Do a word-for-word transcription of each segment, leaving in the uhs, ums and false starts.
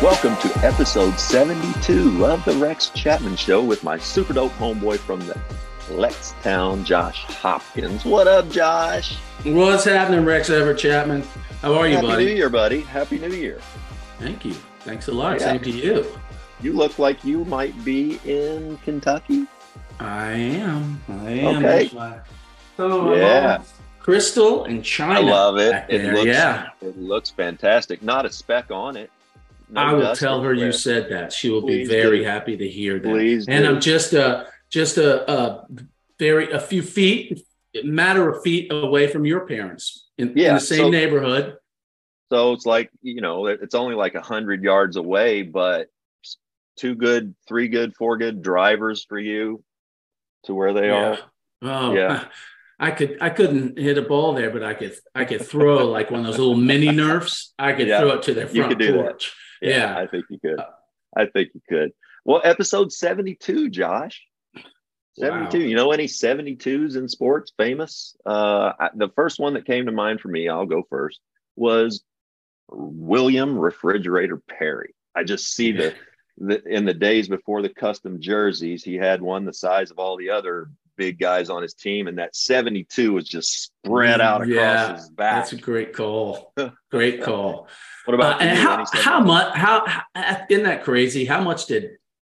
Welcome to episode seventy-two of the Rex Chapman Show with my super dope homeboy from the Lextown, Josh Hopkins. What up, Josh? What's happening, Rex Everett Chapman? How are you, Happy buddy? New Year, buddy. Happy New Year. Thank you. Thanks a lot. Yeah. Same to you. You look like you might be in Kentucky. I am. I am. Okay. My, oh, Yeah. uh, Crystal and China. I love it. back It there. looks, yeah. it looks fantastic. Not a speck on it. No I will dust tell her anywhere. you said that. She will Please be very do. happy to hear that. Please and do. I'm just a just a, a very a few feet, matter of feet away from your parents in, in Yeah, the same so- neighborhood. So it's like, you know, it's only like a hundred yards away, but two good, three good, four good drivers for you to where they Yeah. are. Oh, Yeah. I could I couldn't hit a ball there, but I could I could throw like one of those little mini Nerfs. I could Yeah. throw it to their You front could do that. porch. Yeah. I think you could. Uh, I think you could. Well, episode seventy-two, Josh. seventy-two. Wow. You know any seventy-twos in sports famous? Uh, I, the first one that came to mind for me, I'll go first, was William Refrigerator Perry. I just see the, the in the days before the custom jerseys, he had one the size of all the other big guys on his team, and that seventy-two was just spread out across Yeah, his back. That's a great call. Great call. What about Uh, and you? how Any how much how, how isn't that crazy? How much did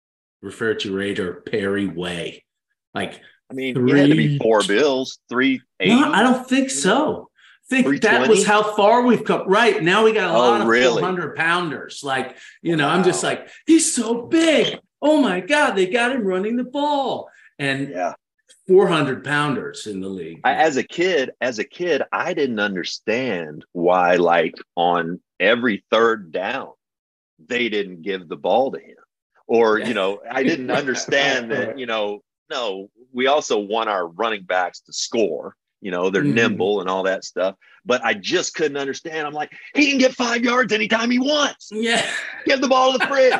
Refrigerator Perry weigh? Like I mean, he had to be three- four bills, three eighty. no, I don't think so. I think that three was twenty? how far we've come. Right now, we got a Oh, lot of really? four hundred pounders. Like, you know, I'm just Wow. like, he's so big. Oh my God, they got him running the ball. And Yeah. four hundred pounders in the league. I, as a kid, as a kid, I didn't understand why, like on every third down, they didn't give the ball to him, or you know, I didn't Right, understand right, that. right. You know, no, we also want our running backs to score. You know, they're Mhm. nimble and all that stuff. But I just couldn't understand. I'm like, he can get five yards anytime he wants. Yeah. Give the ball to the fridge.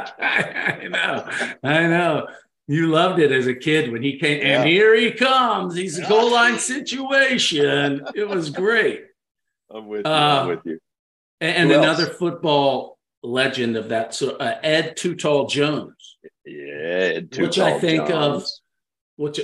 I know. I know. You loved it as a kid when he came, Yeah. and here he comes. He's a Yeah. goal line situation. It was great. I'm with you. Uh, I'm with you. And, and Who else? another football legend of that, so uh, Ed Too Tall Jones, Yeah, Too which I Tall think of- Johns. which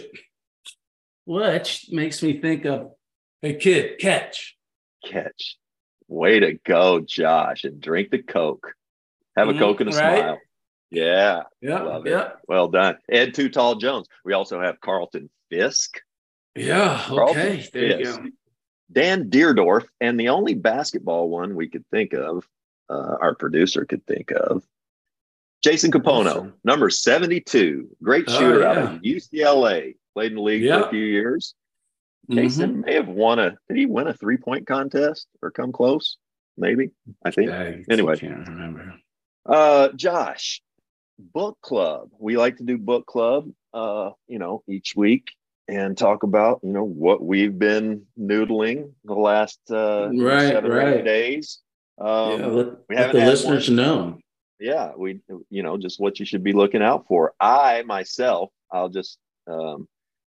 which makes me think of, hey kid, catch. Catch. Way to go, Josh. And drink the Coke. Have a Mhm, Coke and a right? smile. Yeah. Yeah, Love it. yeah, Well done. Ed Too Tall Jones. We also have Carlton Fisk, yeah. Carlton Okay, there you Fisk. go. Dan Deerdorf, and the only basketball one we could think of, uh, our producer could think of, Jason Capono, Awesome. number seventy-two. Great Oh, shooter out yeah. of U C L A. Played in the league for Yeah. a few years. Mhm. Jason may have won a, did he win a three-point contest or come close? Maybe, I think. I Anyway. can't remember. Uh, Josh, book club. We like to do book club, uh, you know, each week and talk about, you know, what we've been noodling the last uh, Right, seven or eight right. days. Um, yeah, let, we let haven't the had listeners one. know. Yeah, we, you know, just what you should be looking out for. I myself, I'll just um,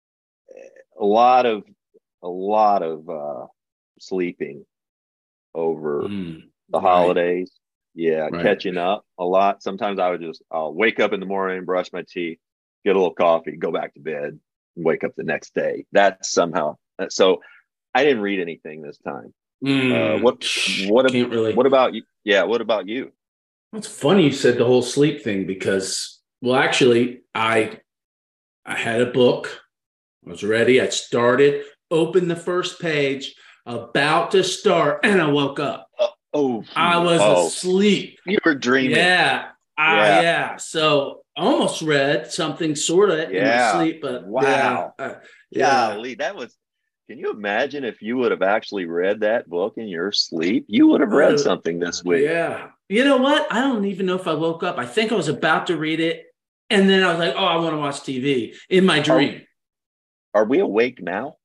a lot of a lot of uh, sleeping over Mm, the right. holidays. Yeah, Right. catching up a lot. Sometimes I would just I'll wake up in the morning, brush my teeth, get a little coffee, go back to bed, and wake up the next day. That's somehow so. I didn't read anything this time. Mm, Uh, what what can't really. what about you? Yeah, what about you? It's funny you said the whole sleep thing because, well, actually, I I had a book. I was ready. I started, opened the first page, about to start, and I woke up. Uh, oh, I was oh, asleep. you were dreaming. Yeah. Ah, Yeah. yeah. So I almost read something sort of Yeah. in my sleep, but Wow. yeah. Uh, yeah. Golly, that was. Can you imagine if you would have actually read that book in your sleep? You would have read Uh, something this week. Yeah. You know what? I don't even know if I woke up. I think I was about to read it. And then I was like, oh, I want to watch T V in my dream. Are we awake now?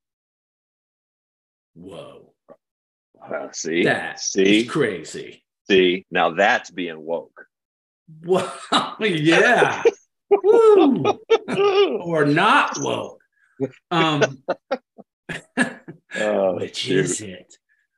Whoa. Uh, see, That see, is crazy. see. Now that's being woke. Wow. Yeah. Woo. Or not woke. Um, Oh, which shoot. is it?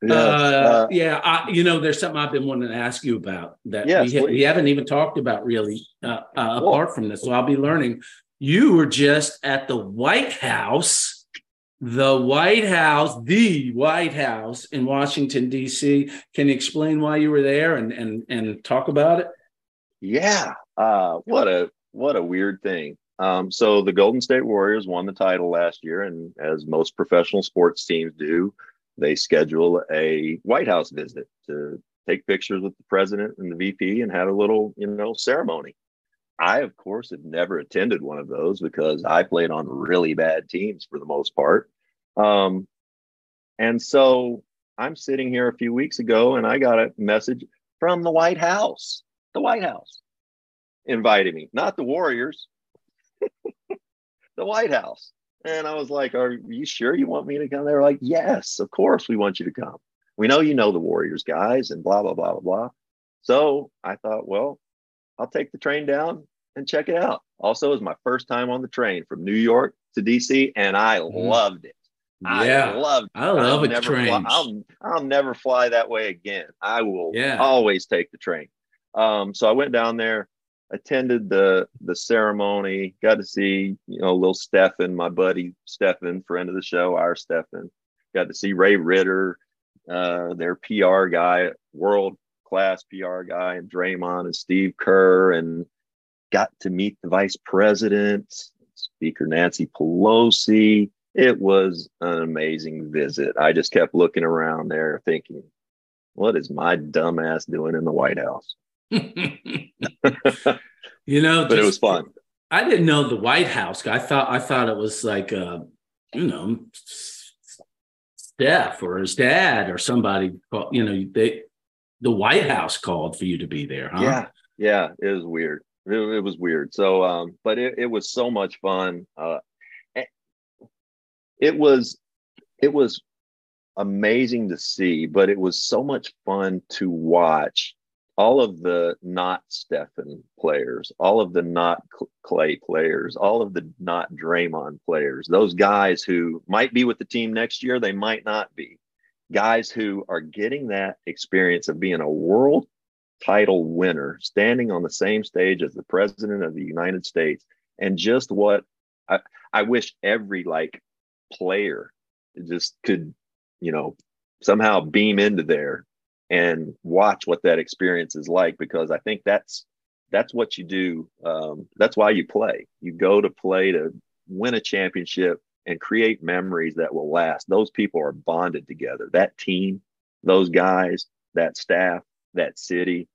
Yes. Uh, Uh, yeah, I, you know, there's something I've been wanting to ask you about that we yes, ha- we please. haven't even talked about really uh, uh, Well, apart from this. So I'll be learning. You were just at the White House, the White House, the White House in Washington D C. Can you explain why you were there and and and talk about it? yeah. Uh, what a what a weird thing. Um, so the Golden State Warriors won the title last year, and as most professional sports teams do, they schedule a White House visit to take pictures with the president and the V P and have a little, you know, ceremony. I, of course, had never attended one of those because I played on really bad teams for the most part. Um, and so I'm sitting here a few weeks ago and I got a message from the White House, the White House invited me, not the Warriors, the White House. And I was like, are you sure you want me to come? They were like, yes, of course we want you to come. We know you know the Warriors guys and blah, blah, blah, blah, blah. So I thought, well, I'll take the train down and check it out. Also, it was my first time on the train from New York to D C, and I Mm. loved it. I Yeah, loved I it. I'll love a never fly. train. I'll I'll never fly that way again. I will Yeah. always take the train. Um, so I went down there, attended the the ceremony, got to see, you know, little Stephen, my buddy Stephen, friend of the show, our Stephen. Got to see Ray Ritter, uh, their P R guy, world class P R guy, and Draymond and Steve Kerr, and got to meet the vice president, Speaker Nancy Pelosi. It was an amazing visit. I just kept looking around there thinking, what is my dumbass doing in the White House? You know, But it was just fun. I didn't know the White House. I thought I thought it was like uh, you know, Steph or his dad or somebody. You know, they the White House called for you to be there, huh? Yeah, yeah, it was weird. It, it was weird. So, um, but it, it was so much fun. Uh, it was it was amazing to see, but it was so much fun to watch all of the not Stephen players, all of the not Clay players, all of the not Draymond players, those guys who might be with the team next year, they might not be. Guys who are getting that experience of being a world title winner, standing on the same stage as the president of the United States. And just what I, I wish every like player just could, you know, somehow beam into there and watch what that experience is like, because I think that's that's what you do. Um, that's why you play. You go to play to win a championship and create memories that will last. Those people are bonded together. That team, those guys, that staff, that city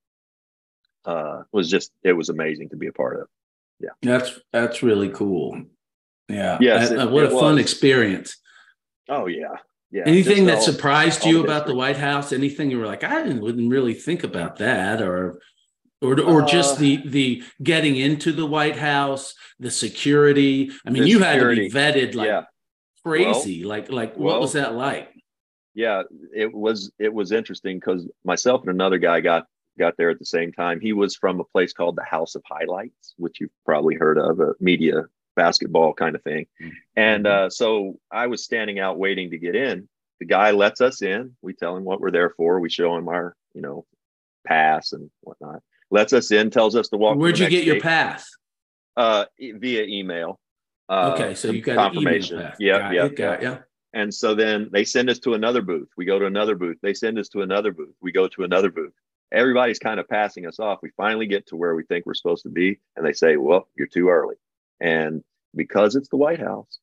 uh, was just, it was amazing to be a part of. Yeah. That's that's really cool. Yeah. Yes, I, it, I, what it a fun was. experience. Oh yeah. Yeah. Anything Just that all, surprised all you the about the history. White House? Anything you were like, I didn't wouldn't really think about that, or or or just Uh, the the getting into the White House, the security. I mean, the you had to be security. vetted like Yeah. Well, crazy. Like like what was well, that like? yeah, it was it was interesting because myself and another guy got got there at the same time. He was from a place called the House of Highlights, which you've probably heard of, a media basketball kind of thing. And Mm-hmm. uh, so I was standing out waiting to get in. The guy lets us in. We tell him what we're there for. We show him our, you know, pass and whatnot. Lets us in, tells us to walk to the Where'd you next get your gate pass? uh, e- via email uh, Okay, so you got an email confirmation. pass. Yep, Got you, yep, yep. got you. And so then they send us to another booth. We go to another booth. They send us to another booth. We go to another booth. Everybody's kind of passing us off. We finally get to where we think we're supposed to be. And they say, well, you're too early. And because it's the White House,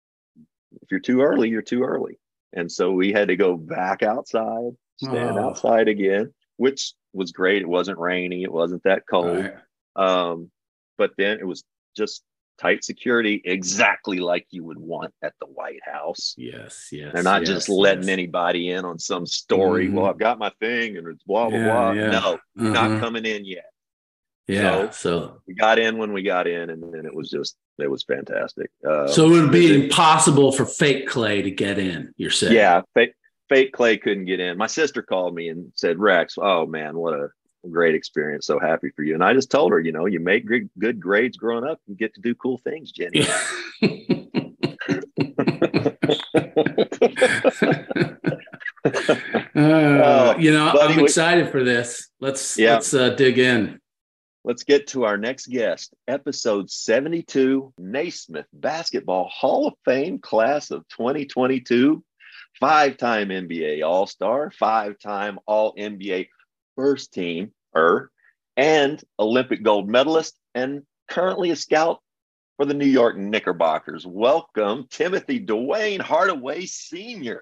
if you're too early, you're too early. And so we had to go back outside, stand Oh, outside again, which was great. It wasn't rainy. It wasn't that cold. right. Um, but then it was just tight security, exactly like you would want at the White House. Yes, They're yes, not just yes, letting yes. anybody in on some story. Well, Mhm. I've got my thing and it's blah, blah, Yeah, blah. yeah. No, you're not Uh-huh. coming in yet. Yeah. So So we got in when we got in, and then it was just, it was fantastic. so Um, it would be visit. impossible for fake Clay to get in, you're saying. Yeah, fake, fake Clay couldn't get in. My sister called me and said, Rex, oh man, what a great experience. So happy for you. And I just told her, you know, you make good, good grades growing up, you get to do cool things, Jenny. uh, Oh, you know, buddy, I'm we, excited for this. Let's yeah. let's uh, dig in. Let's get to our next guest, episode seventy-two, Naismith Basketball Hall of Fame class of twenty twenty-two, five-time N B A All-Star, five-time All-N B A first team, er, and Olympic gold medalist, and currently a scout for the New York Knickerbockers. Welcome, Timothy Dwayne Hardaway Senior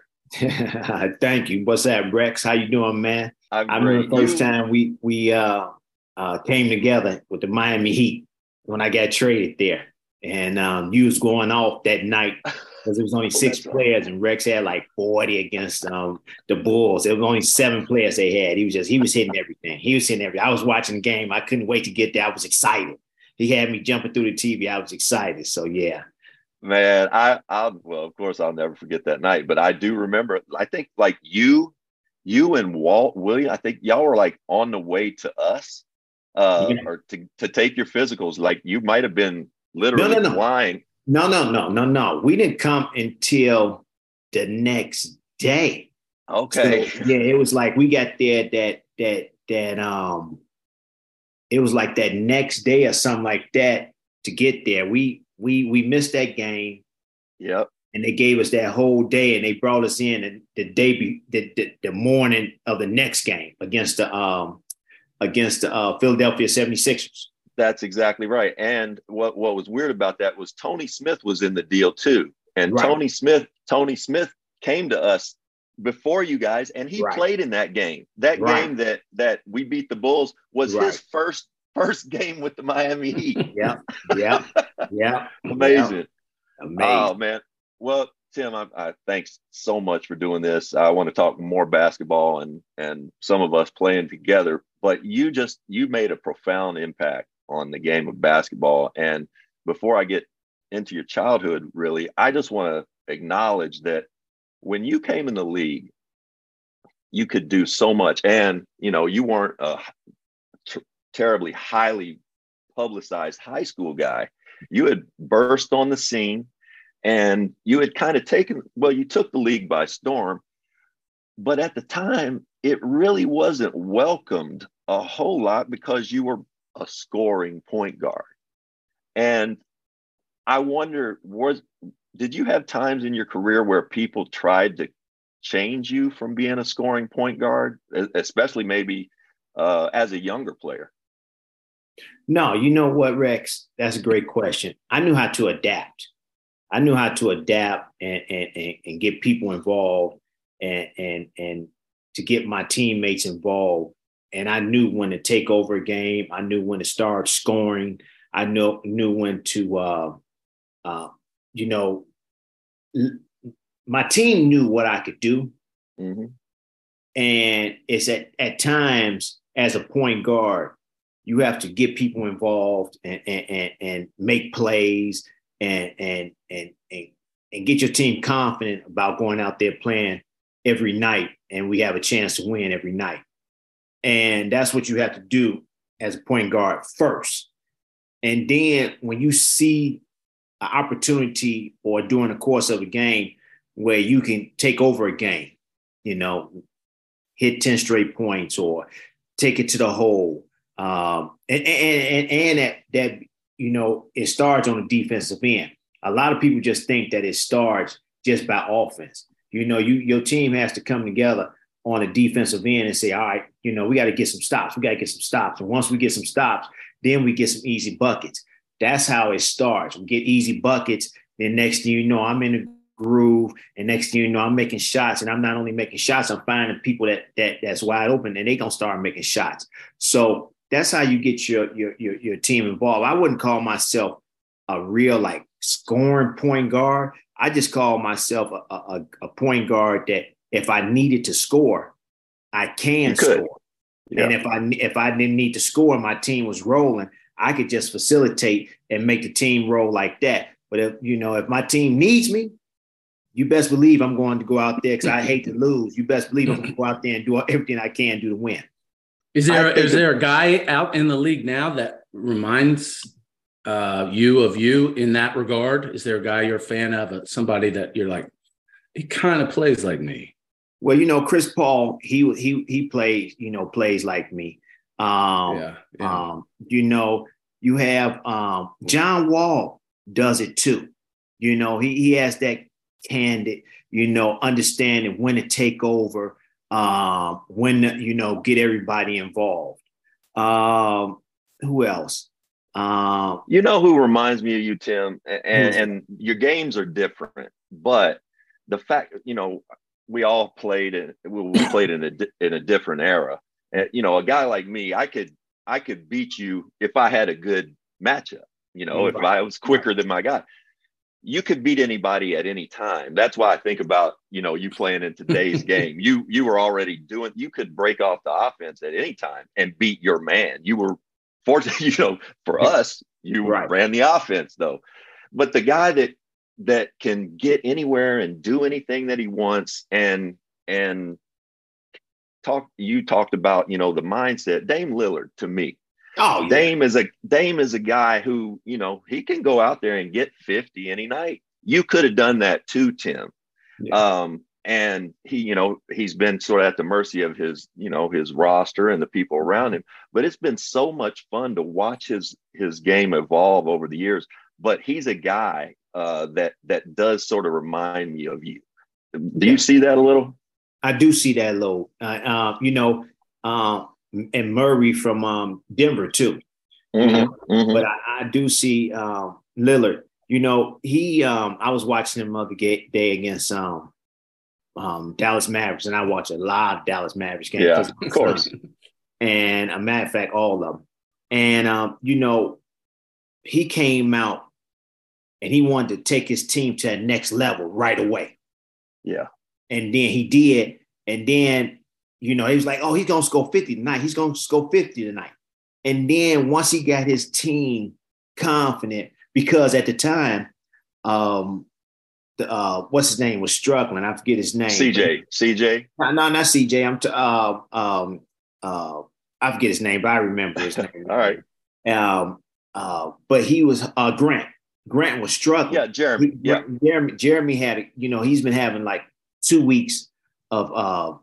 Thank you. What's that, Rex? How you doing, man? I'm I remember great. the first You, time we we uh, uh, came together with the Miami Heat when I got traded there, and um, you was going off that night because it was only oh, six that's right. players, and Rex had like forty against um, the Bulls. It was only seven players they had. He was just he was hitting everything. He was hitting everything. I was watching the game. I couldn't wait to get there. I was excited. He had me jumping through the T V. I was excited. So yeah. Man, I, I'll, well, of course, I'll never forget that night, but I do remember, I think like you, you and Walt William, I think y'all were like on the way to us, uh, Yeah. or to, to take your physicals. Like you might have been No, literally no, no. flying. No, no, no, no, no. We didn't come until the next day. Okay. So yeah, it was like we got there that that that um it was like that next day or something like that to get there. We we we missed that game Yep. and they gave us that whole day and they brought us in and the day be, the, the the morning of the next game against the um against the uh, Philadelphia seventy-sixers. That's exactly right. And what, what was weird about that was Tony Smith was in the deal too. And Right. Tony Smith, Tony Smith came to us before you guys, and he Right. played in that game. That Right. game that that we beat the Bulls was Right. his first first game with the Miami Heat. Yeah, yeah, yeah. Amazing. Amazing. Oh man. Well, Tim, I, I thanks so much for doing this. I want to talk more basketball and and some of us playing together. But you just you made a profound impact on the game of basketball. And before I get into your childhood, really, I just want to acknowledge that when you came in the league, you could do so much. And, you know, you weren't a t- terribly highly publicized high school guy. You had burst on the scene and you had kind of taken, well, you took the league by storm. But at the time, it really wasn't welcomed a whole lot because you were a scoring point guard. And I wonder, was did you have times in your career where people tried to change you from being a scoring point guard, especially maybe uh, as a younger player? No, you know what, Rex? That's a great question. I knew how to adapt. I knew how to adapt and and, and, and get people involved and and and to get my teammates involved. And I knew when to take over a game. I knew when to start scoring. I knew knew when to, uh, uh, you know, l- my team knew what I could do. Mm-hmm. And it's at, at times as a point guard, you have to get people involved and and, and, and make plays and, and and and and get your team confident about going out there playing every night. And we have a chance to win every night. And that's what you have to do as a point guard first. And then when you see an opportunity or during the course of a game where you can take over a game, you know, hit ten straight points or take it to the hole. Um, and, and, and, and that, that, you know, it starts on the defensive end. A lot of people just think that it starts just by offense. You know, you your team has to come together on a defensive end and say, all right, you know, we got to get some stops. We got to get some stops. And once we get some stops, then we get some easy buckets. That's how it starts. We get easy buckets. Then next thing you know, I'm in the groove. And next thing you know, I'm making shots. And I'm not only making shots, I'm finding people that that that's wide open and they gonna start making shots. So that's how you get your your your, your team involved. I wouldn't call myself a real like scoring point guard. I just call myself a, a, a point guard that if I needed to score, I can score. Yeah. And if I if I didn't need to score, my team was rolling, I could just facilitate and make the team roll like that. But if you know, if my team needs me, you best believe I'm going to go out there because I hate to lose. You best believe I'm going to go out there and do everything I can do to win. Is there is there a guy out in the league now that reminds uh, you of you in that regard? Is there a guy you're a fan of, somebody that you're like, he kind of plays like me? Well, you know, Chris Paul, he he he plays, you know, plays like me. Um, Yeah, yeah. um, you know, you have um John Wall does it too. You know, he he has that candid, you know, understanding when to take over, um, when to, you know, get everybody involved. Um, who else? Um, You know who reminds me of you, Tim, and, who's and your games are different, but the fact, you know, we all played in we played in a in a different era. And you know, a guy like me, I could I could beat you if I had a good matchup. You know, if right, I was quicker than my guy, you could beat anybody at any time. That's why I think about, you know, you playing in today's game. You you were already doing. You could break off the offense at any time and beat your man. You were fortunate, you know, for us, you right. ran the offense though. But the guy that that can get anywhere and do anything that he wants and and talk you talked about, you know, the mindset. Dame Lillard to me. Oh yeah, Dame is a Dame is a guy who, you know, he can go out there and get fifty any night. You could have done that too, Tim. yeah. Um, and he, you know, he's been sort of at the mercy of his, you know, his roster and the people around him. But it's been so much fun to watch his his game evolve over the years. But he's a guy uh, that that does sort of remind me of you. Do Yeah. you see that a little? I do see that low. Uh, uh, you know, um, and Murray from um, Denver too. Mm-hmm, mm-hmm. But I, I do see um, Lillard. You know, he. Um, I was watching him the other ga- day against um, um, Dallas Mavericks, and I watch a lot of Dallas Mavericks games. Yeah, of course. And a matter of fact, all of them. And um, you know, he came out and he wanted to take his team to that next level right away. Yeah. And then he did. And then, you know, he was like, oh, he's going to score fifty tonight. He's going to score fifty tonight. And then once he got his team confident, because at the time, um, the, uh, what's his name was struggling. I forget his name. C J. C J. No, no, not C J. I'm t- uh, um, uh, I forget his name, but I remember his name. All right. Um, uh, but he was uh, Grant. Grant was struggling. Yeah, Jeremy. He, yeah. Jeremy. Jeremy had, you know, he's been having like two weeks of, uh,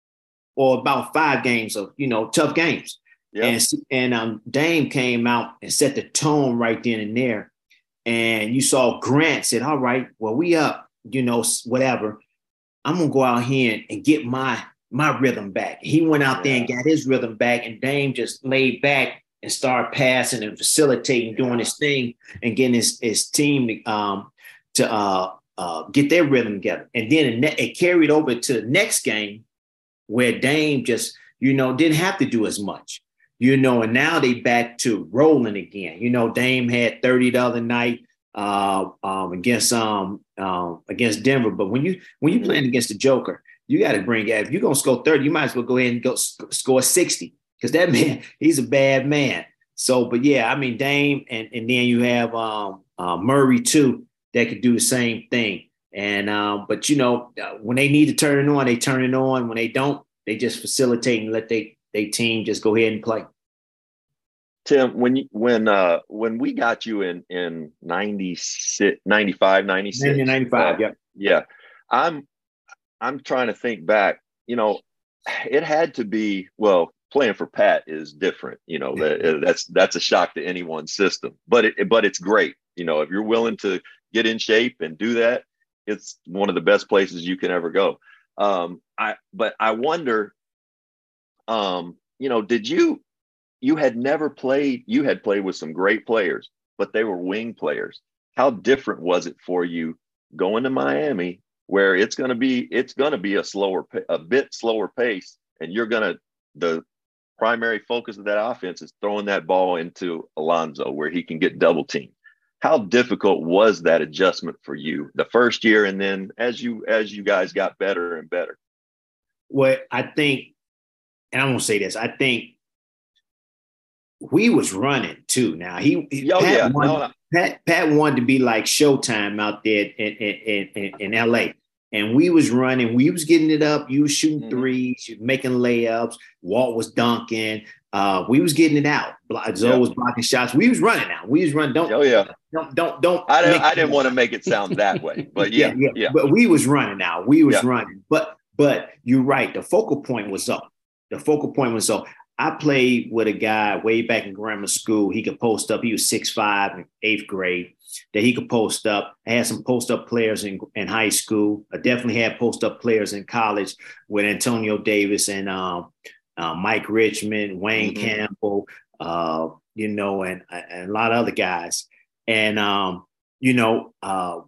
or about five games of, you know, tough games. Yeah. And and um, Dame came out and set the tone right then and there. And you saw Grant said, all right, well, we up, you know, whatever. I'm going to go out here and, and get my my rhythm back. He went out yeah. there and got his rhythm back, and Dame just laid back and started passing and facilitating, doing his thing and getting his, his team um, to uh, uh, get their rhythm together. And then it, it carried over to the next game where Dame just, you know, didn't have to do as much, you know, and now they back to rolling again. You know, Dame had thirty the other night uh, um, against um, um, against Denver. But when you when you playing against the Joker, you got to bring it. If you're gonna score thirty, you might as well go ahead and go sc- score sixty, because that man, he's a bad man. So, but yeah, I mean Dame, and and then you have um, uh, Murray too that could do the same thing. And um, but you know, uh, when they need to turn it on, they turn it on. When they don't, they just facilitate and let they they team just go ahead and play. Tim, when you, when uh when we got you in in ninety-six, ninety-five, ninety-six, ninety-five, uh, yeah, yeah, I'm I'm trying to think back. You know, it had to be, well, playing for Pat is different. You know, that that's that's a shock to anyone's system, but it but it's great. You know, if you're willing to get in shape and do that, it's one of the best places you can ever go. Um, I but I wonder, um, you know, did you you had never played, you had played with some great players, but they were wing players. How different was it for you going to Miami, where it's going to be it's going to be a slower a bit slower pace, and you're going to the primary focus of that offense is throwing that ball into Alonzo where he can get double teamed. How difficult was that adjustment for you the first year, and then as you as you guys got better and better? Well, I think, and I'm gonna say this, I think we was running too. Now he, oh, Pat, yeah. wanted, no, no. Pat, Pat wanted to be like Showtime out there in in, in, in L A, and we was running. We was getting it up. You was shooting mm-hmm. threes, you making layups. Walt was dunking. Uh, we was getting it out. Zoe yep. was blocking shots. We was running out. We was running. Don't. Oh yeah. Don't don't don't. I didn't. I didn't want to make it sound that way, but yeah, yeah, yeah, yeah. But we was running out. We was yeah. running. But But you're right. The focal point was up. The focal point was up. I played with a guy way back in grammar school. He could post up. He was six five in eighth grade. That he could post up. I had some post up players in, in high school. I definitely had post up players in college with Antonio Davis and um, uh, Mike Richmond, Wayne mm-hmm. Campbell, uh, you know, and, and a lot of other guys. And, um, you know, uh,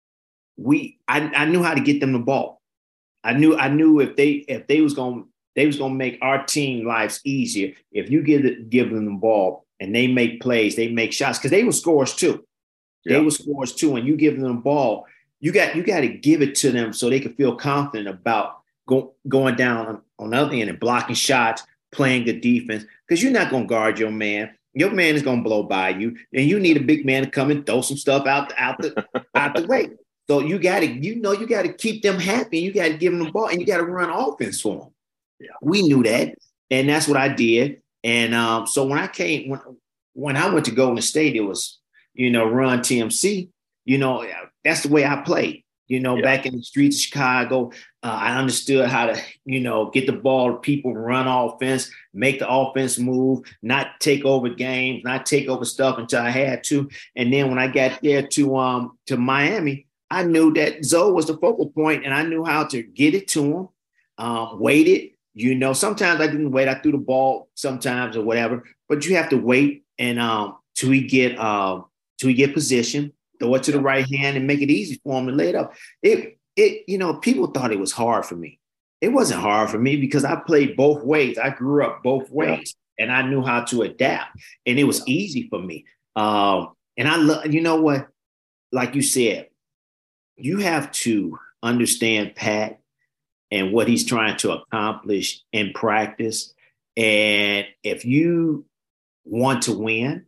we I, I knew how to get them the ball. I knew I knew if they if they was going they was gonna make our team lives easier if you give it, give them the ball and they make plays, they make shots because they were scorers too. They yep. were scorers too, and you give them the ball. You got you got to give it to them so they can feel confident about go, going down on, on the other end and blocking shots, playing good defense. Because you're not going to guard your man. Your man is going to blow by you, and you need a big man to come and throw some stuff out out the out the way. So you got to you know you got to keep them happy. You got to give them the ball, and you got to run offense for them. Yeah. We knew that, and that's what I did. And um, so when I came when when I went to Golden State, it was. You know, run T M C, you know, that's the way I played. You know, yeah. back in the streets of Chicago, uh, I understood how to, you know, get the ball to people, run offense, make the offense move, not take over games, not take over stuff until I had to. And then when I got there to um to Miami, I knew that Zoe was the focal point, and I knew how to get it to him, um, wait it. You know, sometimes I didn't wait. I threw the ball sometimes or whatever, but you have to wait and um till we get um. till we get position, throw it to the right hand and make it easy for him to lay it up. It, it, you know, people thought it was hard for me. It wasn't hard for me because I played both ways. I grew up both ways and I knew how to adapt, and it was easy for me. Um, and I love, you know what, like you said, you have to understand Pat and what he's trying to accomplish in practice. And if you want to win,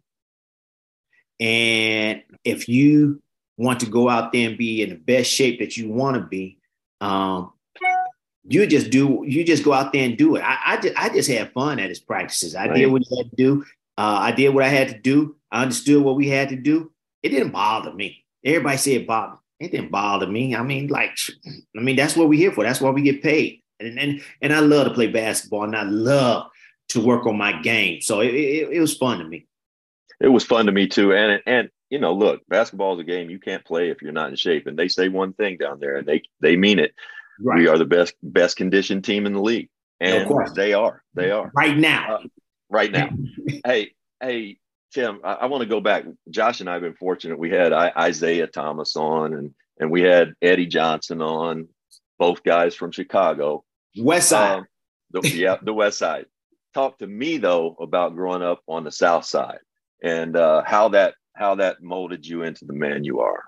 and if you want to go out there and be in the best shape that you want to be, um, you just do, you just go out there and do it. I, I, just, I just had fun at his practices. I right. did what he had to do. Uh, I did what I had to do. I understood what we had to do. It didn't bother me. Everybody said it bothered. It didn't bother me. I mean, like, I mean, that's what we're here for. That's why we get paid. And and, and I love to play basketball, and I love to work on my game. So it, it, it was fun to me. It was fun to me too. And, and, you know, look, basketball is a game you can't play if you're not in shape. And they say one thing down there, and they, they mean it. Right. We are the best, best conditioned team in the league. And no, they are, they are right now, uh, right now. Hey, Hey, Tim, I, I want to go back. Josh and I have been fortunate. We had I, Isaiah Thomas on, and, and we had Eddie Johnson on, both guys from Chicago. West Side. Um, the, yeah, the West Side. Talk to me, though, about growing up on the South Side. And uh, how that how that molded you into the man you are.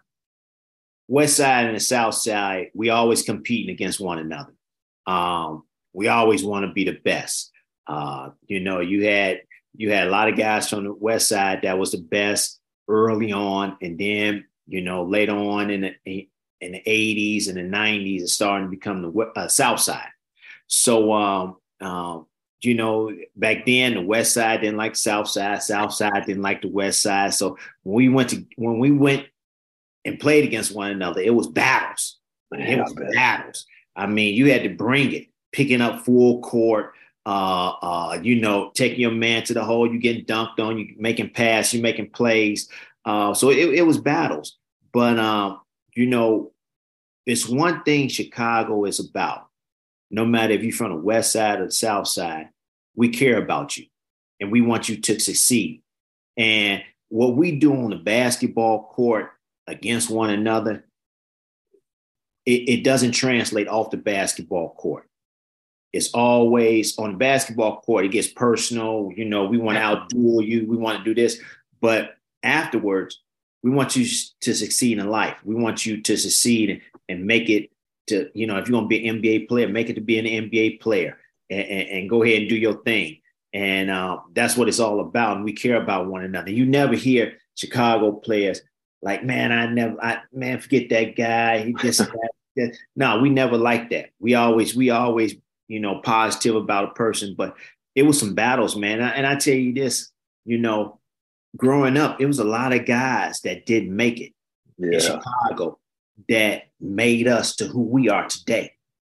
West Side and the South Side, we always competing against one another. Um, we always want to be the best. Uh, you know, you had you had a lot of guys from the West Side that was the best early on, and then you know later on in the in the eighties and the nineties, it's starting to become the uh, South Side. So. Um, um, You know, back then the West Side didn't like the South Side. South Side didn't like the West Side. So when we went to when we went and played against one another, it was battles. Yeah, it was battles. I mean, you had to bring it, picking up full court. Uh, uh, you know, taking your man to the hole, you getting dunked on, you making passes, you making plays. Uh, so it, it was battles. But um, you know, it's one thing Chicago is about. No matter if you're from the West Side or the South Side, we care about you and we want you to succeed. And what we do on the basketball court against one another, it, it doesn't translate off the basketball court. It's always on the basketball court, it gets personal. You know, we want to outduel you. We want to do this. But afterwards, we want you to succeed in life. We want you to succeed and, and make it to, you know, if you're going to be an N B A player, make it to be an N B A player and, and, and go ahead and do your thing. And uh, that's what it's all about. And we care about one another. You never hear Chicago players like, man, I never, I, man, forget that guy. He just, that, that. No, we never like that. We always, we always, you know, positive about a person, but it was some battles, man. And I tell you this, you know, growing up, it was a lot of guys that didn't make it yeah. in Chicago that made us to who we are today.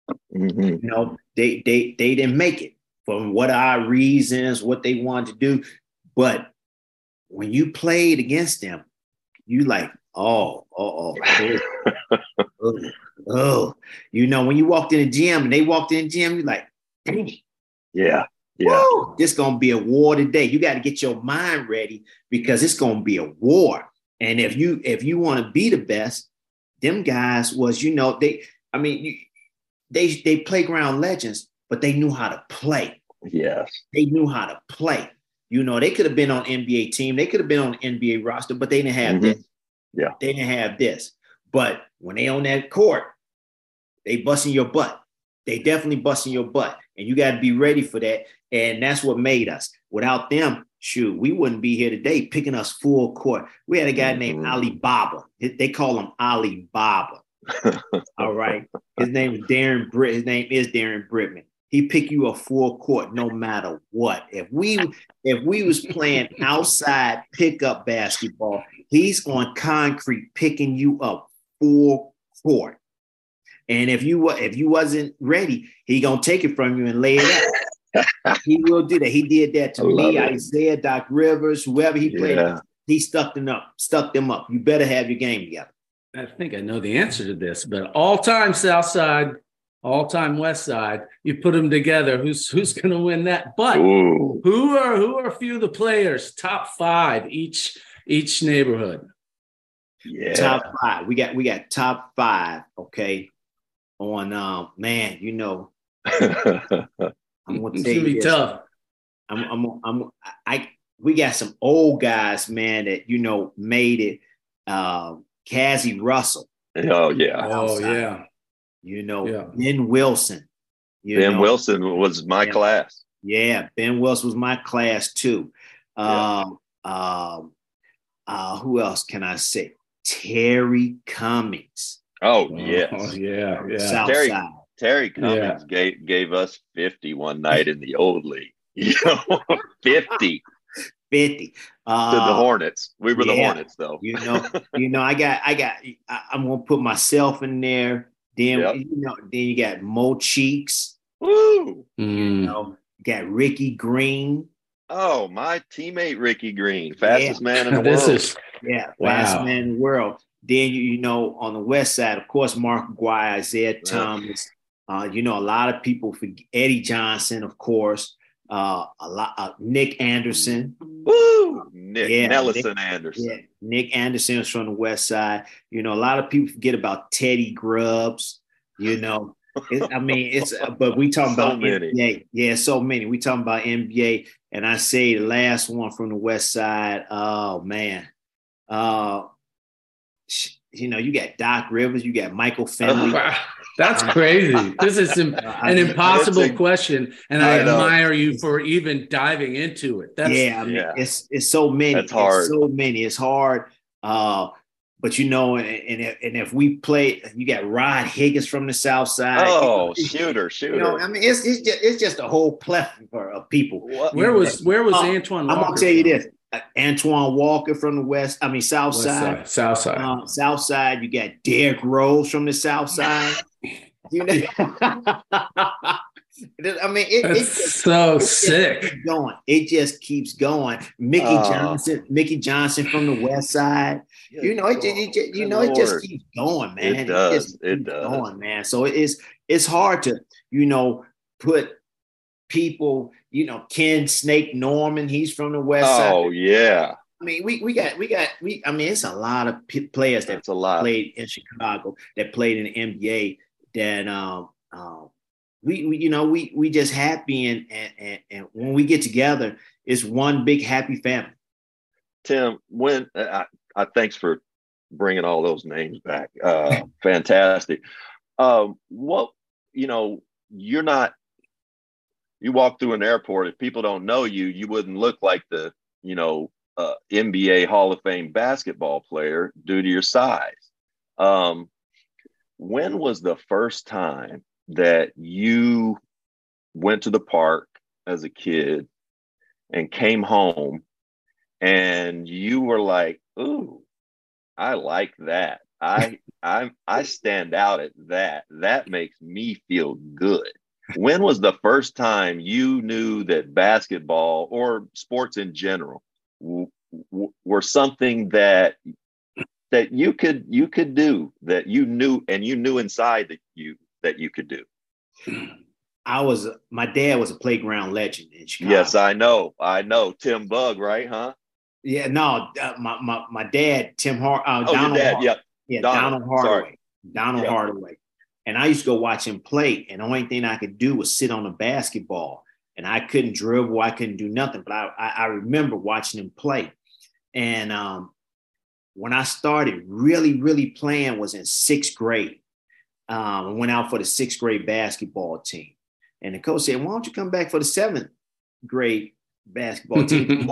Mm-hmm. You know, they they they didn't make it for what our reasons, what they wanted to do. But when you played against them, you like, oh, oh, oh, oh, oh, oh. You know, when you walked in the gym and they walked in the gym, you're like, dang. Yeah. Yeah. Woo, this gonna be a war today. You got to get your mind ready because it's gonna be a war. And if you if you want to be the best, them guys was, you know, they, I mean, you, they they playground legends, but they knew how to play. Yes. They knew how to play. You know, they could have been on N B A team, they could have been on N B A roster, but they didn't have mm-hmm. this. Yeah. They didn't have this. But when they on that court, they busting your butt. They definitely busting your butt. And you got to be ready for that. And that's what made us. Without them, shoot, we wouldn't be here today picking us full court. We had a guy mm-hmm. named Alibaba. They call him Alibaba. All right. His name is Darren Britt. His name is Darren Brittman. He pick you a full court no matter what. If we if we was playing outside pickup basketball, he's on concrete picking you up full court. And if you if you wasn't ready, he gonna take it from you and lay it out. He will do that. He did that to me, it. Isaiah, Doc Rivers, whoever he played. Yeah. He stuck them up, stuck them up. You better have your game together. I think I know the answer to this, but all-time South Side, all-time West Side, you put them together. Who's who's going to win that? But Ooh. who are who are a few of the players? Top five each each neighborhood. Yeah, top five. We got we got top five. Okay, on um man, you know, I'm gonna tell you be this. tough. I'm I'm I'm I. We got some old guys, man, that you know made it. Um, Cassie Russell. Oh yeah. Oh yeah. You know, yeah. Ben Wilson. You Ben know, Wilson was my yeah. class. Yeah, Ben Wilson was my class too. Yeah. Um, um, uh, who else can I say? Terry Cummings. Oh yes. Oh yeah, yeah. South Terry, side. Terry Cummings yeah. gave gave us fifty one night in the old league. You know, fifty. fifty. Uh, to the Hornets. We were yeah, the Hornets, though. you know, you know, I got, I got, I, I'm gonna put myself in there. Then yep. you know, then you got Mo Cheeks. Woo! You know, you got Ricky Green. Oh, my teammate Ricky Green, fastest yeah. man in the this world. Is, yeah, wow. fastest man in the world. Then you, you know, on the West Side, of course, Mark McGuire, Isaiah Thomas. Yeah. Uh, you know, a lot of people forget Eddie Johnson, of course. Uh, a lot, uh, Nick Anderson. Woo! Nick yeah, Nelson Nick, Anderson. Yeah, Nick Anderson is from the West Side. You know, a lot of people forget about Teddy Grubbs. You know, it, I mean, it's but we talking so about many. N B A. Yeah, so many. We talking about N B A, and I say the last one from the West Side. Oh man, uh, you know, you got Doc Rivers, you got Michael Finley. Oh, wow. That's crazy. This is an, an impossible a, question, and I, I admire you for even diving into it. That's, yeah, I mean, yeah. it's it's so many. That's hard. It's so many. It's hard. Uh, but you know, and, and if, and if we play, you got Rod Higgins from the South Side. Oh, you know, shooter, shooter. You know, I mean, it's it's just it's just a whole plethora of people. What? Where was where was uh, Antoine Walker? I'm gonna tell you this. Uh, Antoine Walker from the West, I mean South West Side. Side. South Side. Uh, South Side, you got Derrick Rose from the South Side. You know, I mean, it, That's it just, so it sick. Just keeps going. It just keeps going. Mickey uh, Johnson, Mickey Johnson from the West Side. You know, it, it, it you know, Lord. It just keeps going, man. It does. It just it keeps does. going, man. So it's it's hard to, you know, put people. You know, Ken Snake Norman. He's from the West oh, Side. Oh yeah. I mean, we we got we got we. I mean, it's a lot of p- players that That's a lot. played in Chicago that played in the N B A. That um, um we, we you know we we just happy and, and and and when we get together, it's one big happy family. Tim, when I, I thanks for bringing all those names back. Uh, fantastic. Um, what you know, you're not. You walk through an airport. If people don't know you, you wouldn't look like the you know uh, N B A Hall of Fame basketball player due to your size. Um, when was the first time that you went to the park as a kid and came home and you were like, ooh, I like that? I I I stand out at that. That makes me feel good. When was the first time you knew that basketball or sports in general w- w- were something that that you could you could do, that you knew and you knew inside that you that you could do? I was my dad was a playground legend in Chicago. Yes, I know. I know. Tim Bug, right? Huh? Yeah, no, uh, my, my my dad, Tim Hart, uh, Oh, your Donald, dad. Har- Yep. yeah, Donald. Donald Hardaway, Sorry. Donald Yep. Hardaway, and I used to go watch him play, and the only thing I could do was sit on the basketball, and I couldn't dribble, I couldn't do nothing, but I I, I remember watching him play, and um, when I started really really playing was in sixth grade. Um, I went out for the sixth grade basketball team, and the coach said, "Why don't you come back for the seventh grade basketball team?"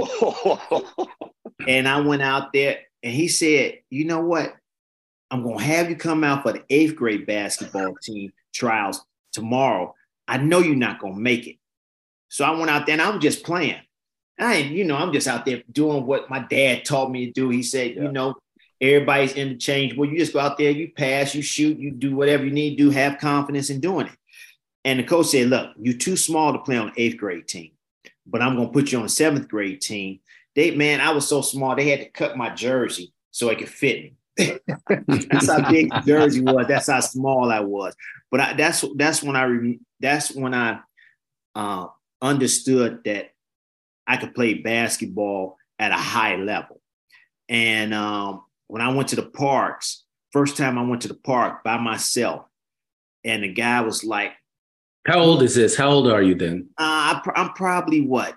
And I went out there and he said, you know what? I'm going to have you come out for the eighth grade basketball team trials tomorrow. I know you're not going to make it. So I went out there and I was just playing. I ain't, you know, I'm just out there doing what my dad taught me to do. He said, yeah. you know, everybody's interchangeable. You just go out there, you pass, you shoot, you do whatever you need to do, have confidence in doing it. And the coach said, look, you're too small to play on the eighth grade team, but I'm going to put you on the seventh grade team. They, man, I was so small, they had to cut my jersey so it could fit me. That's how big the jersey was. That's how small I was. But I, that's that's when I that's when I uh, understood that I could play basketball at a high level. And um, when I went to the parks, first time I went to the park by myself, and the guy was like, "How old is this? How old are you then?" Uh, I, I'm probably what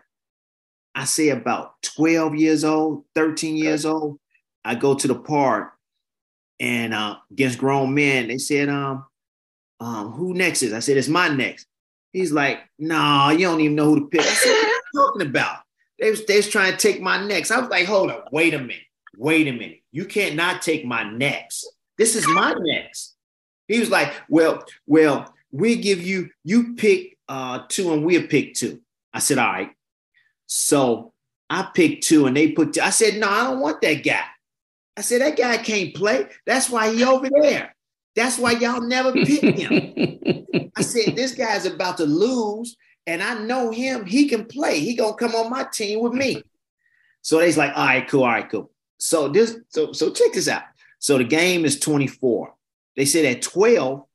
I say about twelve years old, thirteen years old. I go to the park. And uh, against grown men, they said, um, um, who next is? I said, it's my next. He's like, no, nah, you don't even know who to pick. I said, what are you talking about? They was, they was trying to take my next. I was like, hold up, wait a minute. Wait a minute. You can't not take my next. This is my next. He was like, well, well, we give you, you pick uh, two and we'll pick two. I said, all right. So I picked two and they put two. I said, no, I don't want that guy. I said, that guy can't play. That's why he over there. That's why y'all never pick him. I said, this guy's about to lose, and I know him. He can play. He gonna come on my team with me. So they's like, all right, cool, all right, cool. So this, so so check this out. So the game is twenty-four. They said at twelve,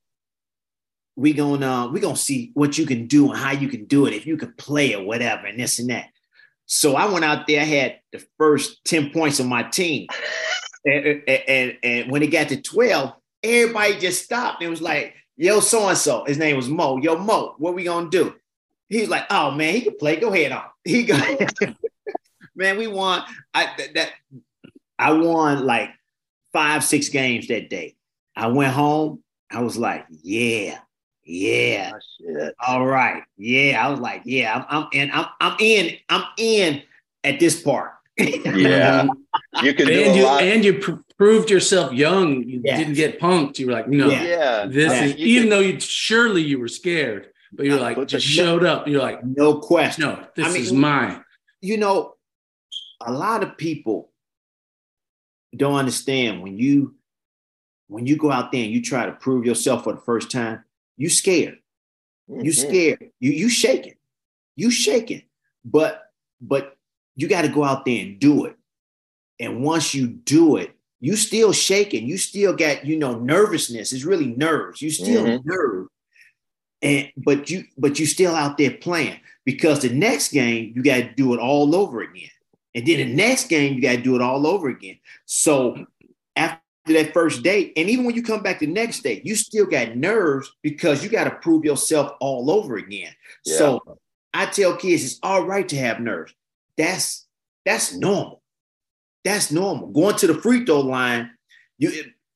we gonna we gonna see what you can do and how you can do it, if you can play or whatever, and this and that. So I went out there, I had the first ten points on my team. And, and, and when it got to twelve, everybody just stopped. It was like, yo, so-and-so, his name was Mo. Yo, Mo, what we going to do? He was like, oh, man, he can play. Go ahead on. He go. Man, we won. I, that, I won like five, six games that day. I went home. I was like, yeah, yeah. Oh, shit. All right. Yeah. I was like, yeah, I'm, I'm in. I'm, I'm in. I'm in at this part. Yeah, you can do and a you lot. and you pr- proved yourself young. You yeah. didn't get punked. You were like, no, yeah, this yeah. is. You even can, though you surely you were scared, but you're like just the, showed up. You're like, no question. No, this I mean, is mine. You know, a lot of people don't understand when you when you go out there and you try to prove yourself for the first time. You scared. Mm-hmm. You scared. You you shaking. You shaking. But but. You got to go out there and do it. And once you do it, you still shaking. You still got, you know, nervousness. It's really nerves. You still mm-hmm. nerve. And but you but you still out there playing, because the next game you got to do it all over again. And then the next game you got to do it all over again. So after that first day, and even when you come back the next day, you still got nerves because you got to prove yourself all over again. Yeah. So I tell kids it's all right to have nerves. That's that's normal. That's normal. Going to the free throw line, you,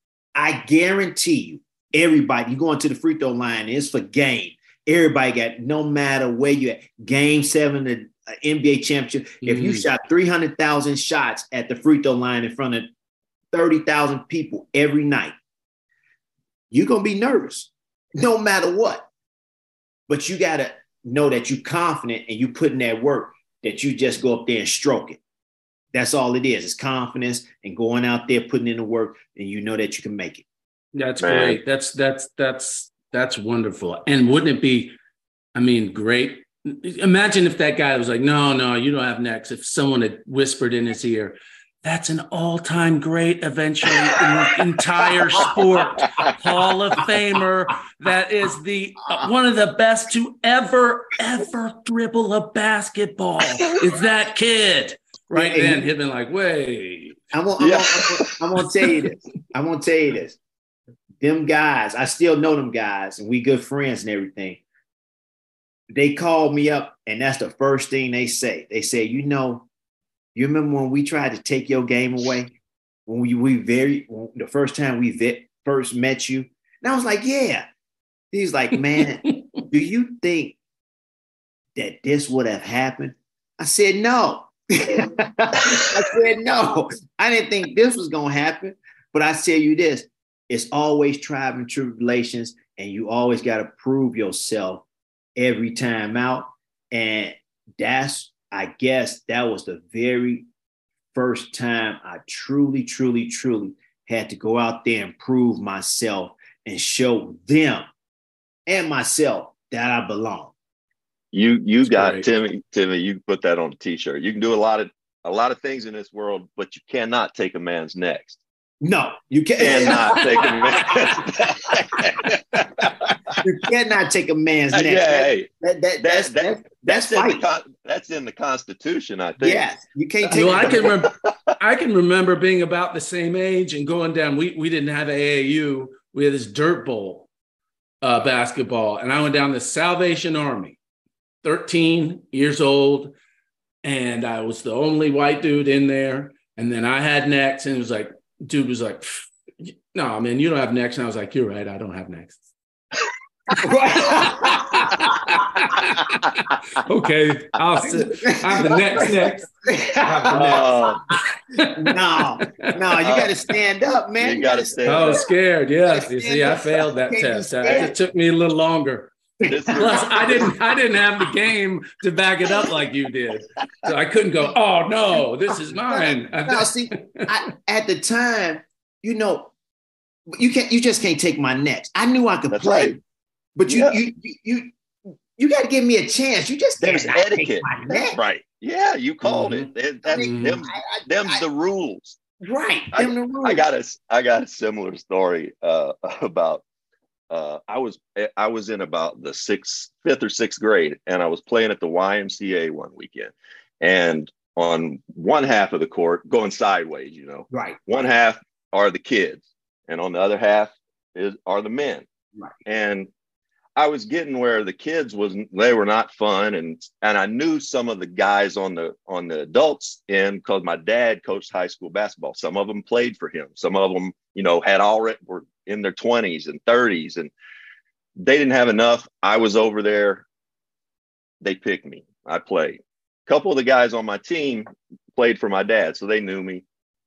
I guarantee you, everybody, you going to the free throw line, it's for game. Everybody got, no matter where you at, game seven, the uh, N B A championship. Mm. If you shot three hundred thousand shots at the free throw line in front of thirty thousand people every night, you're going to be nervous, no matter what. But you got to know that you're confident and you put in that work, that you just go up there and stroke it. That's all it is. It's confidence and going out there, putting in the work, and you know that you can make it. That's Man. great. That's that's that's that's wonderful. And wouldn't it be, I mean, great? Imagine if that guy was like, no, no, you don't have next. If someone had whispered in his ear, that's an all-time great, eventually in the entire sport, Hall of Famer. That is the uh, one of the best to ever, ever dribble a basketball. Is that kid? Right Yeah, then, he'd been like, wait. I'm gonna, I'm, Yeah. gonna, I'm gonna tell you this. I'm gonna tell you this. Them guys, I still know them guys, and we good friends and everything. They called me up, and that's the first thing they say. They say, you know, you remember when we tried to take your game away? When we, we very, when, the first time we vi- first met you? And I was like, yeah. He's like, man, do you think that this would have happened? I said, no. I said, no. I didn't think this was going to happen. But I tell you this, it's always trials and tribulations, and you always got to prove yourself every time out. And that's, I guess that was the very first time I truly, truly, truly had to go out there and prove myself and show them and myself that I belong. You you That's got great. Timmy, Timmy, you can put that on a t-shirt. You can do a lot of a lot of things in this world, but you cannot take a man's next. No, you can't. Cannot take a man's You cannot take a man's neck. Yeah, hey, that, that, that- that's, that- that's, that's that's in the fight. con- that's in the Constitution, I think. Yes, you can't You take know, I it. can remember. I can remember being about the same age and going down. We we didn't have A A U. We had this dirt bowl uh, basketball, and I went down the Salvation Army, thirteen years old, and I was the only white dude in there. And then I had next, and it was like, dude was like, "No, man, you don't have next." And I was like, "You're right, I don't have next." Okay, I'll sit. I have the next next. I have the next. Oh, no, no, you got to stand up, man. You gotta stand I was scared. Yeah, Gotta you stand see, I up. failed that Can't be test. Uh, scared. It took me a little longer. this is- Plus, I didn't. I didn't have the game to back it up like you did, so I couldn't go. Oh no, this is mine. No, see, I, at the time, you know, you can't. You just can't take my next. I knew I could That's play, right. but you, Yeah. you, you, you, you got to give me a chance. You just can't There's not take etiquette. my next. Right. Yeah, you called Mhm. it. That- That's Mhm. them, I- I- them's I- the rules. Right. I- Them the rules. I got a I got a similar story uh, about uh, I was I was in about the sixth, fifth or sixth grade, and I was playing at the Y M C A one weekend, and on one half of the court, going sideways, you know, Right. one half are the kids, and on the other half is are the men, Right. and I was getting where the kids was they were not fun, and and I knew some of the guys on the on the adults end because my dad coached high school basketball. Some of them played for him. Some of them, you know, had already were in their twenties and thirties, and they didn't have enough. I was over there. They picked me. I played. A couple of the guys on my team played for my dad, so they knew me.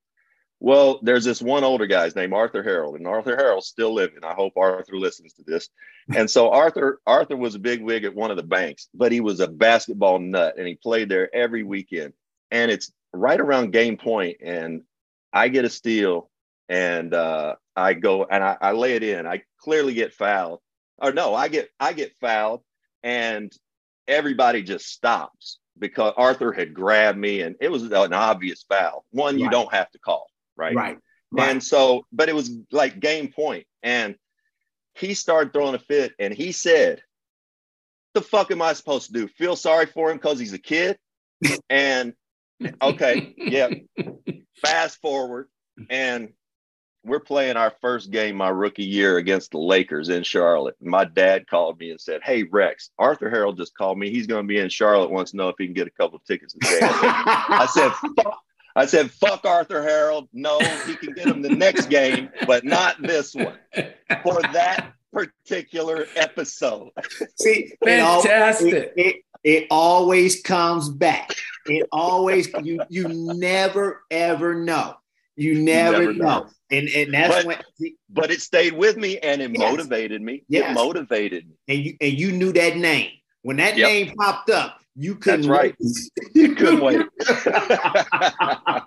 Well, there's this one older guy's named Arthur Harold, and Arthur Harold's still living. I hope Arthur listens to this. And so Arthur, Arthur was a big wig at one of the banks, but he was a basketball nut, and he played there every weekend. And it's right around game point, and I get a steal, and uh, I go and I, I lay it in. I clearly get fouled, or no, I get I get fouled, and everybody just stops because Arthur had grabbed me, and it was an obvious foul, one you Right. don't have to call. Right. Right. Right. And so, but it was like game point. And he started throwing a fit, and he said, the fuck am I supposed to do? Feel sorry for him because he's a kid? And okay, yeah. Fast forward, and we're playing our first game my rookie year against the Lakers in Charlotte. And my dad called me and said, hey, Rex, Arthur Harold just called me. He's going to be in Charlotte, wants to know if he can get a couple of tickets to jail. I said, fuck. I said, fuck Arthur Harold. No, he can get him the next game, but not this one for that particular episode. See, it, al- Fantastic. it, it, it always comes back. It always, you you never, ever know. You never, never know. know. And, and that's But- when, see, But it stayed with me, and it Yes. motivated me. Yes. It motivated me. and you, and you knew that name. When that Yep. name popped up, you couldn't That's right. wait. You couldn't wait.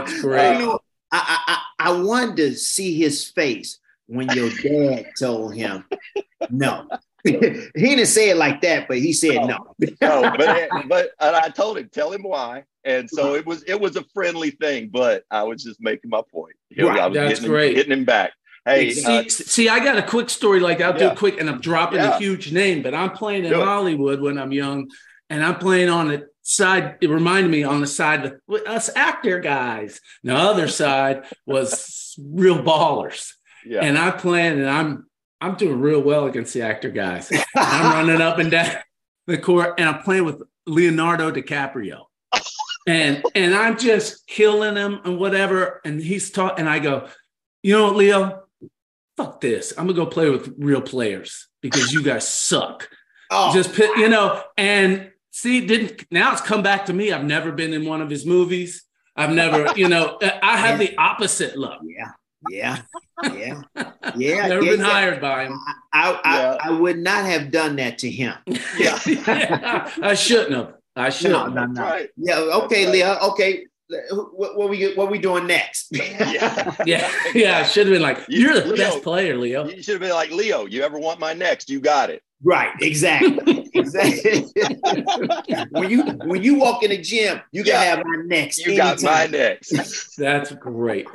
That's great. You know, I, I I wanted to see his face when your dad told him no. He didn't say it like that, but he said oh, no. no, but but and I told him, tell him why. And so it was it was a friendly thing, but I was just making my point. Right, I was that's getting great. Him, getting him back. Hey, see, uh, see, I got a quick story like that. I'll yeah. do it quick, and I'm dropping yeah. a huge name, but I'm playing in do Hollywood when I'm young, and I'm playing on the side. It reminded me on the side of us actor guys. The other side was real ballers, yeah. and I'm playing, and I'm I'm doing real well against the actor guys. I'm running up and down the court, and I'm playing with Leonardo DiCaprio. And and I'm just killing him and whatever. And he's taught, and I go, you know what, Leo? Fuck this. I'm gonna go play with real players because you guys suck. Oh. Just pit, you know, and see, didn't now it's come back to me. I've never been in one of his movies. I've never, you know, I have yeah. the opposite look. Yeah, yeah, yeah, yeah. Never yeah, been yeah. hired by him. I I, yeah. I would not have done that to him. Yeah, yeah. I shouldn't have. I shouldn't. No, no, no. Right. Yeah, okay, right. Leah. Okay, what, what we what we doing next? yeah, yeah, yeah. I should have been like, you're the Leo, best player, Leo. You should have been like, Leo, you ever want my next? You got it. Right, exactly. exactly. when you when you walk in the gym, you can yeah. have my next. You anytime. got my next. That's great.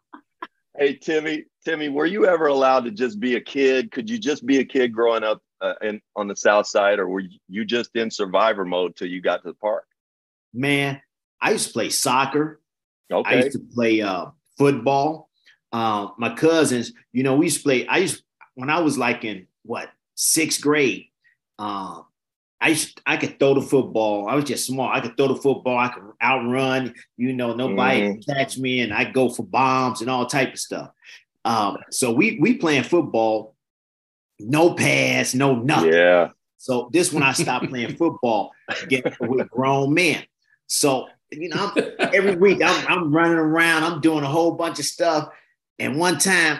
Hey, Timmy, Timmy, were you ever allowed to just be a kid? Could you just be a kid growing up uh, in on the South Side, or were you just in survivor mode till you got to the park? Man, I used to play soccer. Okay. I used to play uh, football. Uh, my cousins, you know, we used to play. I used when I was like in what sixth grade. Uh, I used I could throw the football. I was just small. I could throw the football. I could outrun. You know, nobody mm. can catch me, and I go for bombs and all type of stuff. Um, so we we playing football, no pass, no nothing. Yeah. So this when I stopped playing football, get with grown men. So you know, I'm, every week I'm I'm running around. I'm doing a whole bunch of stuff. And one time,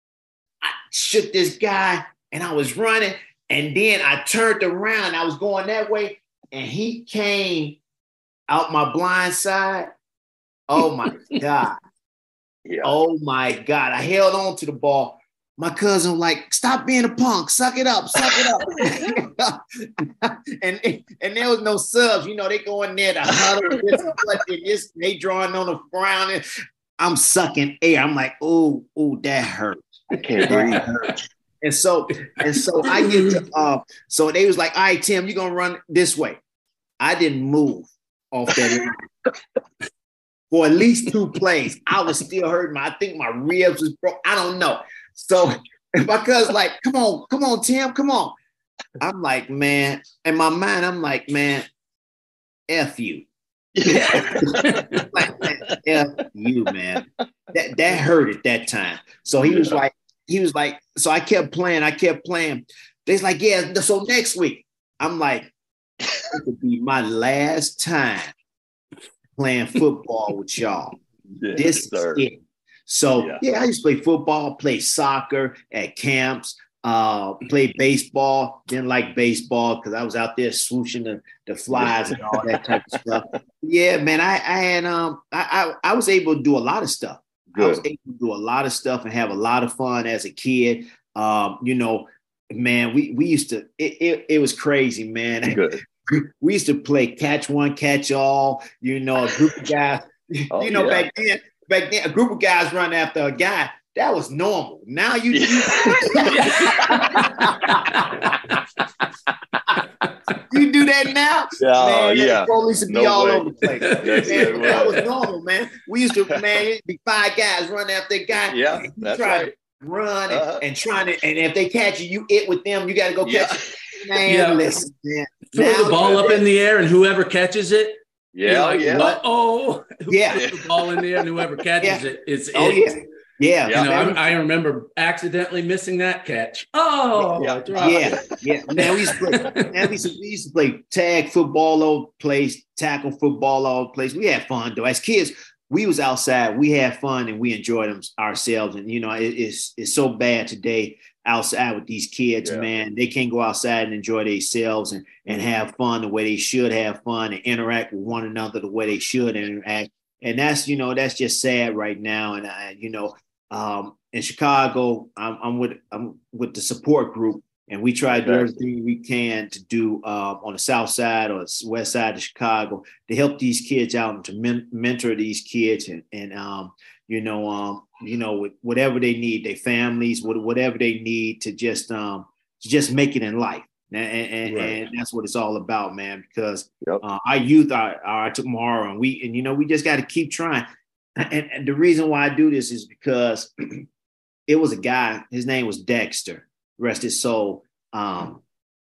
I shook this guy, and I was running. And then I turned around, I was going that way, and he came out my blind side. Oh my God. Yeah. Oh my God. I held on to the ball. My cousin was like, stop being a punk, suck it up, suck it up. and, and there was no subs. You know, they go in there to huddle, this, and this, they drawing on the ground. And I'm sucking air. I'm like, oh, oh, that hurt. I can't breathe. And so, and so I get to, uh, so they was like, all right, Tim, you're going to run this way. I didn't move off that line for at least two plays. I was still hurting. My, I think my ribs was broke. I don't know. So my cousin's like, come on, come on, Tim, come on. I'm like, man, in my mind, I'm like, man, F you. like, F you, man. That, that hurt at that time. So he yeah. was like, He was like, so I kept playing, I kept playing. They's like, yeah, so next week. I'm like, it could be my last time playing football with y'all. Yeah, this sir. is it. So yeah. yeah, I used to play football, play soccer at camps, uh, play baseball. Didn't like baseball because I was out there swooshing the, the flies and all that type of stuff. Yeah, man, I, I had um I, I I was able to do a lot of stuff. Good. I was able to do a lot of stuff and have a lot of fun as a kid. Um, you know, man, we we used to, it, it, it was crazy, man. Good. We used to play catch one, catch all, you know, a group of guys, oh, you know, yeah. back then, back then, a group of guys run after a guy. That was normal. Now you, yeah. you, you do that now? Oh, man, yeah. The police would be no all way. over the place. Yes, man, that was normal, man. We used to, man, it'd be five guys running after a guy. Yeah, that's try right. To run and, uh-huh. and trying to, and if they catch you, you it with them. You got to go yeah. catch it. Man, yeah. listen, man. Throw now, the ball up in the air, and whoever catches it, yeah, like, yeah. What? Oh, yeah. Put the ball in there, and whoever catches yeah. it, it's oh, it. yeah. Yeah, you know, I, I remember accidentally missing that catch. Oh, yeah, yeah, yeah. Man, we used to play. Man, we used to, we used to play tag football all over the place, tackle football all over the place. We had fun though. As kids, we was outside. We had fun and we enjoyed them ourselves. And you know, it, it's it's so bad today outside with these kids. Yeah. Man, they can't go outside and enjoy themselves and and have fun the way they should have fun and interact with one another the way they should interact. and that's, you know, that's just sad right now. And I, you know, um, in Chicago, I'm, I'm with I'm with the support group, and we try to do everything we can to do uh, on the south side or west side of Chicago to help these kids out and to men- mentor these kids, and, and um, you know, um, you know, whatever they need, their families, whatever they need to just um, to just make it in life. And, and, right. and that's what it's all about, man, because yep. uh, our youth are, are tomorrow, and we, and, you know, we just got to keep trying. And, and the reason why I do this is because it was a guy, his name was Dexter, rest his soul. Um,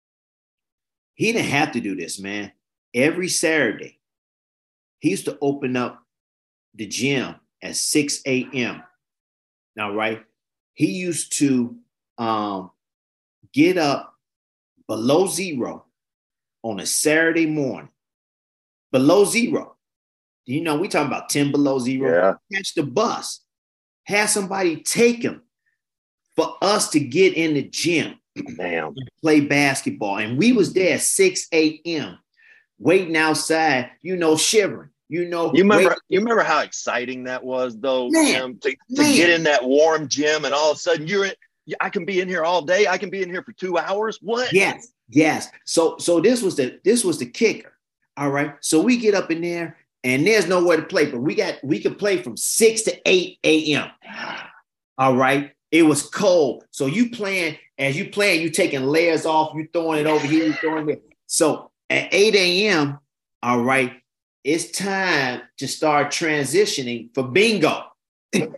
he didn't have to do this, man. Every Saturday, he used to open up the gym at six a.m. Now, right, he used to um, get up below zero on a Saturday morning, below zero. You know, we talking about ten below zero. Yeah. Catch the bus, have somebody take him for us to get in the gym, damn, play basketball. And we was there at six a.m. waiting outside, you know, shivering. You know, you remember, waiting. You remember how exciting that was, though, man, Tim, to, to get in that warm gym, and all of a sudden you're in. I can be in here all day. I can be in here for two hours. What? Yes, yes. So, so this was the this was the kicker. All right. So we get up in there, and there's nowhere to play, but we got we could play from six to eight a.m. All right. It was cold, so you playing as you playing, you taking layers off, you throwing it over here, you throwing it. So at eight a.m. All right, it's time to start transitioning for bingo. So we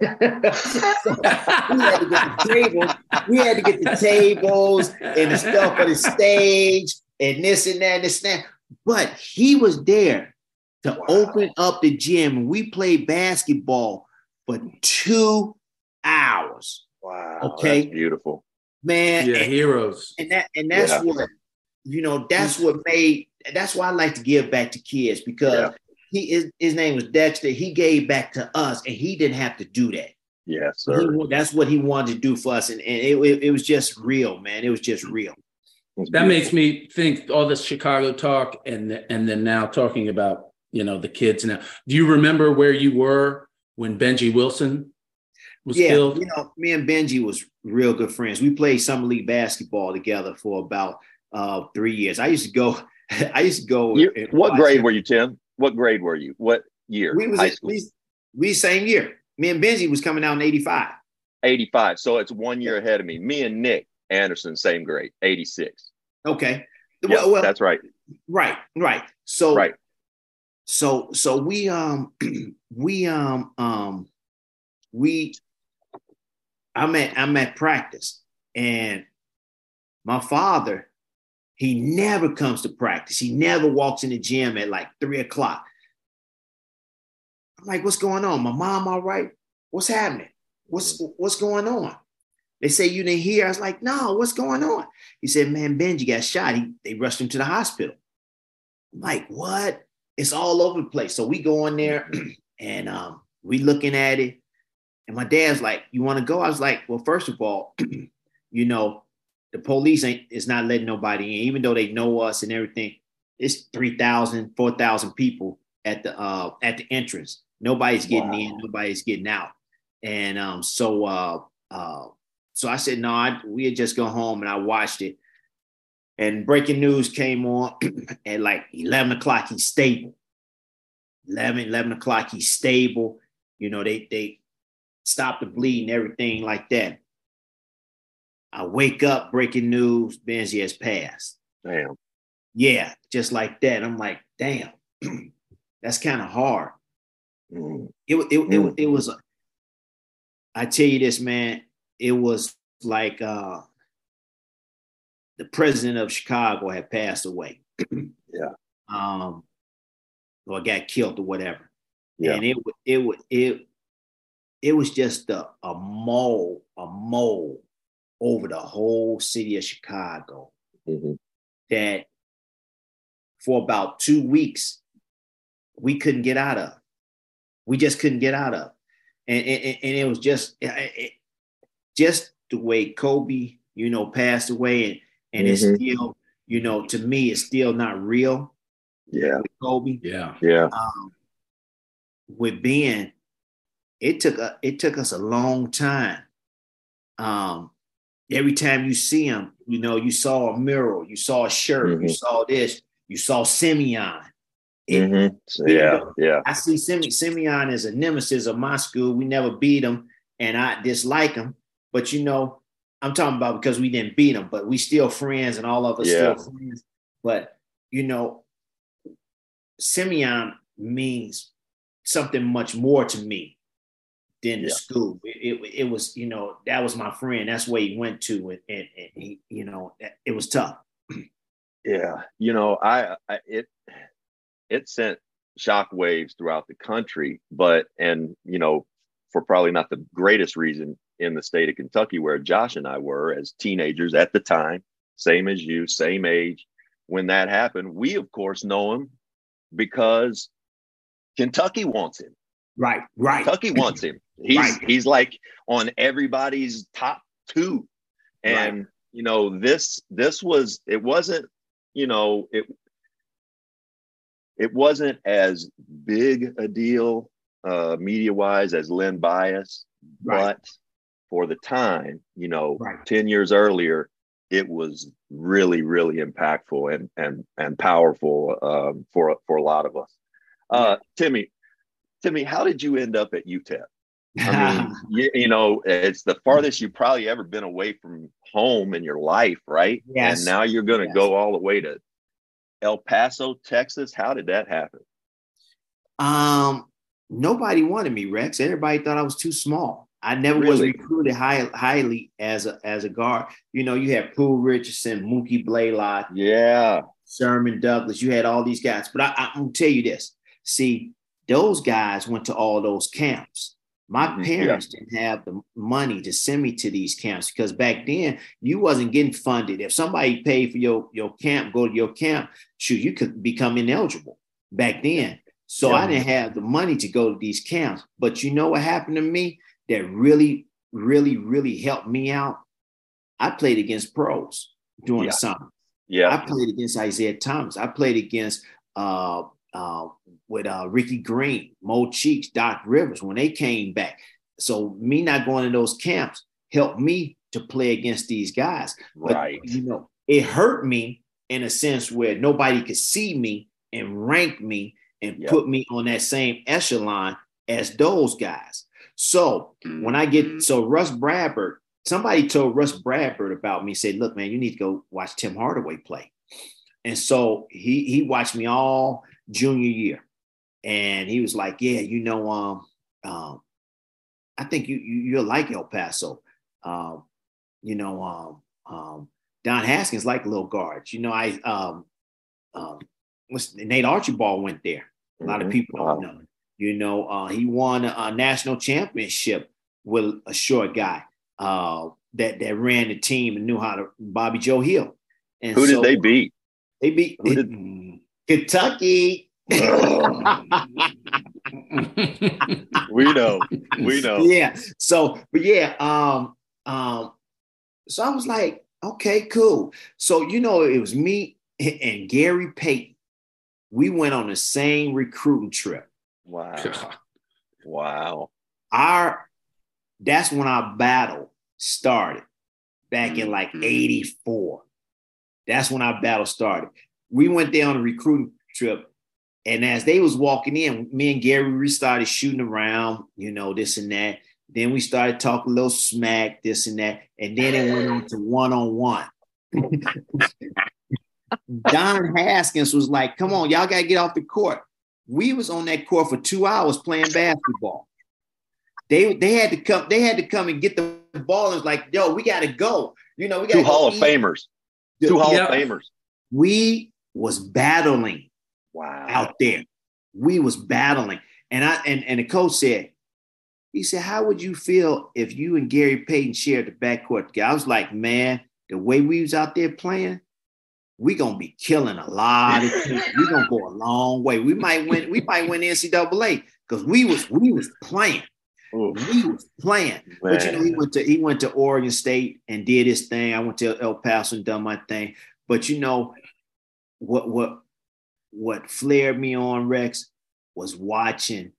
had to get the tables. We had to get the tables and the stuff for the stage and this and that and this and that. But he was there to wow. open up the gym, and we played basketball for two hours. Wow. Okay. That's beautiful. Man. Yeah, and, heroes. And that and that's yeah. what, you know, that's what made that's why I like to give back to kids, because yeah. He is, his name was Dexter. He gave back to us, and he didn't have to do that. Yes, sir. He, that's what he wanted to do for us, and, and it, it, it was just real, man. It was just real. That makes me think all this Chicago talk, and and then now talking about, you know, the kids now. Do you remember where you were when Benji Wilson was yeah, killed? You know, me and Benji was real good friends. We played summer league basketball together for about uh, three years. I used to go. I used to go. You, what grade him. were you, Tim? What grade were you? What year? We was High at, school. we, we same year. Me and Benji was coming out in eighty-five. eighty-five. So it's one year ahead of me. Me and Nick Anderson, same grade, eighty-six. Okay. Yeah, well, that's right. Right, right. So right. So so we um we um um we I'm at I'm at practice, and my father, he never comes to practice. He never walks in the gym at like three o'clock. I'm like, what's going on? My mom all right? What's happening? What's what's going on? They say you didn't hear. I was like, no, what's going on? He said, man, Benji got shot. He, they rushed him to the hospital. I'm like, what? It's all over the place. So we go in there and um, we looking at it. And my dad's like, you want to go? I was like, well, first of all, you know, the police ain't is not letting nobody in, even though they know us and everything. It's three thousand, four thousand people at the uh, at the entrance. Nobody's getting wow. in, nobody's getting out. And um, so uh, uh, so I said, no, I, we had just go home, and I watched it. And breaking news came on at like eleven o'clock. He's stable. eleven, eleven o'clock, he's stable. You know, they they stopped the bleeding, everything like that. I wake up, breaking news, Benji has passed. Damn. Yeah, just like that. I'm like, damn, that's kind of hard. Mm. It, it, mm. it, it was, a, I tell you this, man, it was like uh, the president of Chicago had passed away. Yeah. Um, or got killed or whatever. Yeah. And it it it it it was just a, a mole, a mole over the whole city of Chicago mm-hmm. that for about two weeks we couldn't get out of. We just couldn't get out of. And, and, and it was just it, just the way Kobe, you know, passed away, and, and mm-hmm. it's still, you know, to me, it's still not real. Yeah. With Kobe. Yeah. Yeah. Um, with Ben, it took a, it took us a long time. Um, every time you see him, you know, you saw a mural, you saw a shirt, mm-hmm. you saw this, you saw Simeon. It, mm-hmm. so, yeah, yeah. I see Simeon, Simeon as a nemesis of my school. We never beat him, and I dislike him. But you know, I'm talking about because we didn't beat him, but we still friends, and all of us yeah. still friends. But you know, Simeon means something much more to me than yeah. the school. It, it, it was, you know, that was my friend. That's where he went to, and, and, and he, you know, it was tough. Yeah, you know, I, I it it sent shockwaves throughout the country, but and you know, for probably not the greatest reason in the state of Kentucky, where Josh and I were as teenagers at the time, same as you, same age. When that happened, we of course know him because Kentucky wants him. Right, right. Kentucky wants him. He's right. he's like on everybody's top two. And right. you know, this this was it wasn't, you know, it it wasn't as big a deal uh media-wise as Len Bias, right. but for the time, you know, right. ten years earlier, it was really, really impactful and and and powerful um, for for a lot of us. Uh, Timmy, Timmy, how did you end up at U T E P? I mean, you, you know, it's the farthest you've probably ever been away from home in your life, right? Yes. And now you're going to yes. go all the way to El Paso, Texas. How did that happen? Um, nobody wanted me, Rex. Everybody thought I was too small. I never really? was recruited high, highly as a as a guard. You know, you had Pooh Richardson, Mookie Blaylock, yeah, Sherman Douglas. You had all these guys. But I, I'm going to tell you this. See, those guys went to all those camps. My mm-hmm. parents yeah. didn't have the money to send me to these camps because back then you wasn't getting funded. If somebody paid for your, your camp, go to your camp, shoot, you could become ineligible back then. So yeah. I didn't have the money to go to these camps. But you know what happened to me that really, really, really helped me out? I played against pros during yeah. the summer. Yeah, I played against Isaiah Thomas. I played against uh, uh, with uh, Ricky Green, Mo Cheeks, Doc Rivers when they came back. So me not going to those camps helped me to play against these guys. But, right. you know, it hurt me in a sense where nobody could see me and rank me and yep. put me on that same echelon as those guys. So when I get, so Russ Bradford, somebody told Russ Bradford about me, said, look, man, you need to go watch Tim Hardaway play. And so he he watched me all junior year. And he was like, yeah, you know, um, um, I think you, you, you'll like El Paso. Um, you know, um, um, Don Haskins like little guards. You know, I um, um, what's, Nate Archibald went there. A lot mm-hmm. of people don't wow. know. You know, uh, he won a, a national championship with a short guy uh, that that ran the team and knew how to, Bobby Joe Hill. And who so, did they beat? They beat who did... Kentucky. we know, we know. Yeah. So, but yeah, um, um, so I was like, okay, cool. So you know, it was me and Gary Payton. We went on the same recruiting trip. Wow. Wow. Our that's when our battle started back in like eighty-four. That's when our battle started. We went there on a recruiting trip. And as they was walking in, me and Gary, we started shooting around, you know, this and that. Then we started talking a little smack, this and that. And then it went on to one-on-one. Don Haskins was like, come on, y'all got to get off the court. We was on that court for two hours playing basketball. They they had to come, they had to come and get the ball. It was like, yo, we got to go. You know, we got two Hall of Famers. Two Hall of Famers. We was battling. Wow. Out there. We was battling. And I and, and the coach said, he said, how would you feel if you and Gary Payton shared the backcourt together? I was like, man, the way we was out there playing, we gonna be killing a lot of people. We gonna go a long way. We might win, we might win the N C double A because we was we was playing. Ooh. We was playing. Man. But you know, he went to he went to Oregon State and did his thing. I went to El Paso and done my thing. But you know, what what What flared me on, Rex, was watching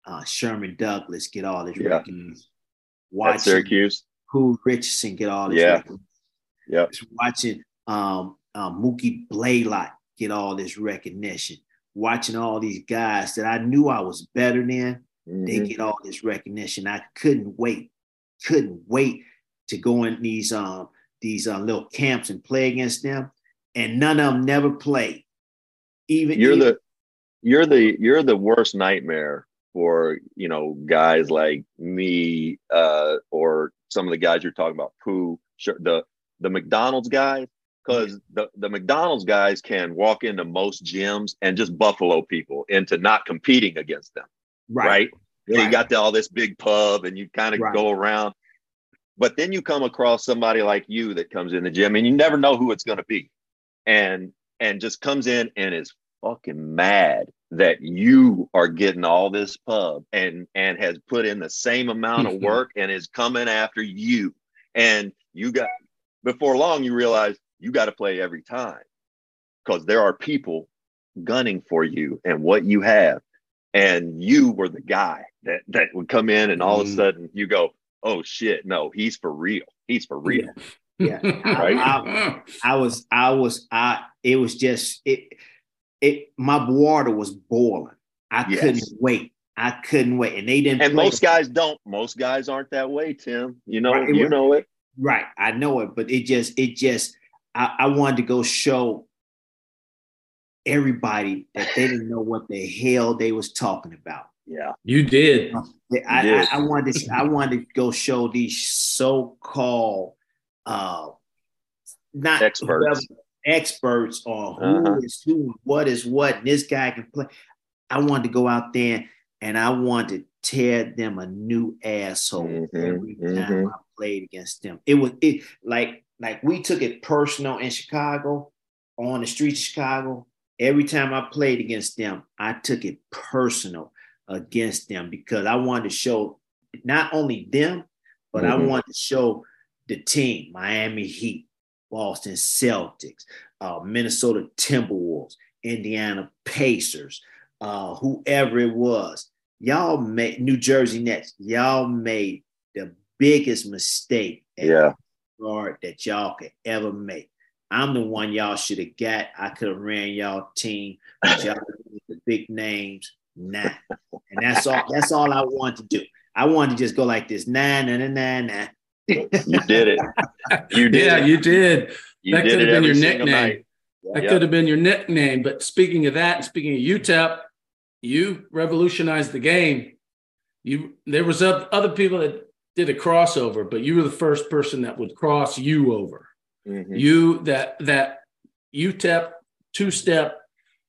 uh, Sherman Douglas get all his Yeah. recognition. At Watching Syracuse. Cool Richardson get all his Yeah. recognition. Yep. Watching um, um, Mookie Blaylock get all this recognition. Watching all these guys that I knew I was better than, mm-hmm. they get all this recognition. I couldn't wait, couldn't wait to go in these um these uh, little camps and play against them, and none of them never played. Even you're even, the you're the you're the worst nightmare for, you know, guys like me uh, or some of the guys you're talking about, Pooh, the the McDonald's guys. Because the, the McDonald's guys can walk into most gyms and just buffalo people into not competing against them. Right. Right. right. You got the, all this big pub and you kind of right. go around. But then you come across somebody like you that comes in the gym and you never know who it's going to be. And and just comes in and is fucking mad that you are getting all this pub and, and has put in the same amount of work and is coming after you. And you got, before long, you realize, you got to play every time because there are people gunning for you and what you have. And you were the guy that, that would come in and all mm. of a sudden you go, oh shit, no, he's for real. He's for real. Yeah. yeah. right. I, I, I was, I was, I, it was just, it, it, my water was boiling. I yes. couldn't wait. I couldn't wait. And they didn't. And most guys don't, most guys aren't that way, Tim, you know, right. you was, know it. Right. I know it, but it just, it just, I, I wanted to go show everybody that they didn't know what the hell they was talking about. Yeah, you did. I, you I, did. I, I wanted to. I wanted to go show these so-called uh, not experts, experts on who uh-huh. is who, what is what. And this guy can play. I wanted to go out there and I wanted to tear them a new asshole mm-hmm, every time mm-hmm. I played against them. It was it like. Like we took it personal in Chicago, on the streets of Chicago. Every time I played against them, I took it personal against them because I wanted to show not only them, but mm-hmm. I wanted to show the team, Miami Heat, Boston Celtics, uh, Minnesota Timberwolves, Indiana Pacers, uh, whoever it was. Y'all made New Jersey Nets. Y'all made the biggest mistake. Yeah. guard that y'all could ever make. I'm the one y'all should have got. I could have ran y'all team, but y'all the big names. Nah. And that's all that's all I wanted to do. I wanted to just go like this. Nah, nah, nah, nah, nah. You did it. You did yeah, it. you did. You that did could have been your nickname. Night. That yep. could have been your nickname. But speaking of that, and speaking of U T E P, you revolutionized the game. You there was other people that did a crossover, but you were the first person that would cross you over. Mm-hmm. You that that U T E P two-step,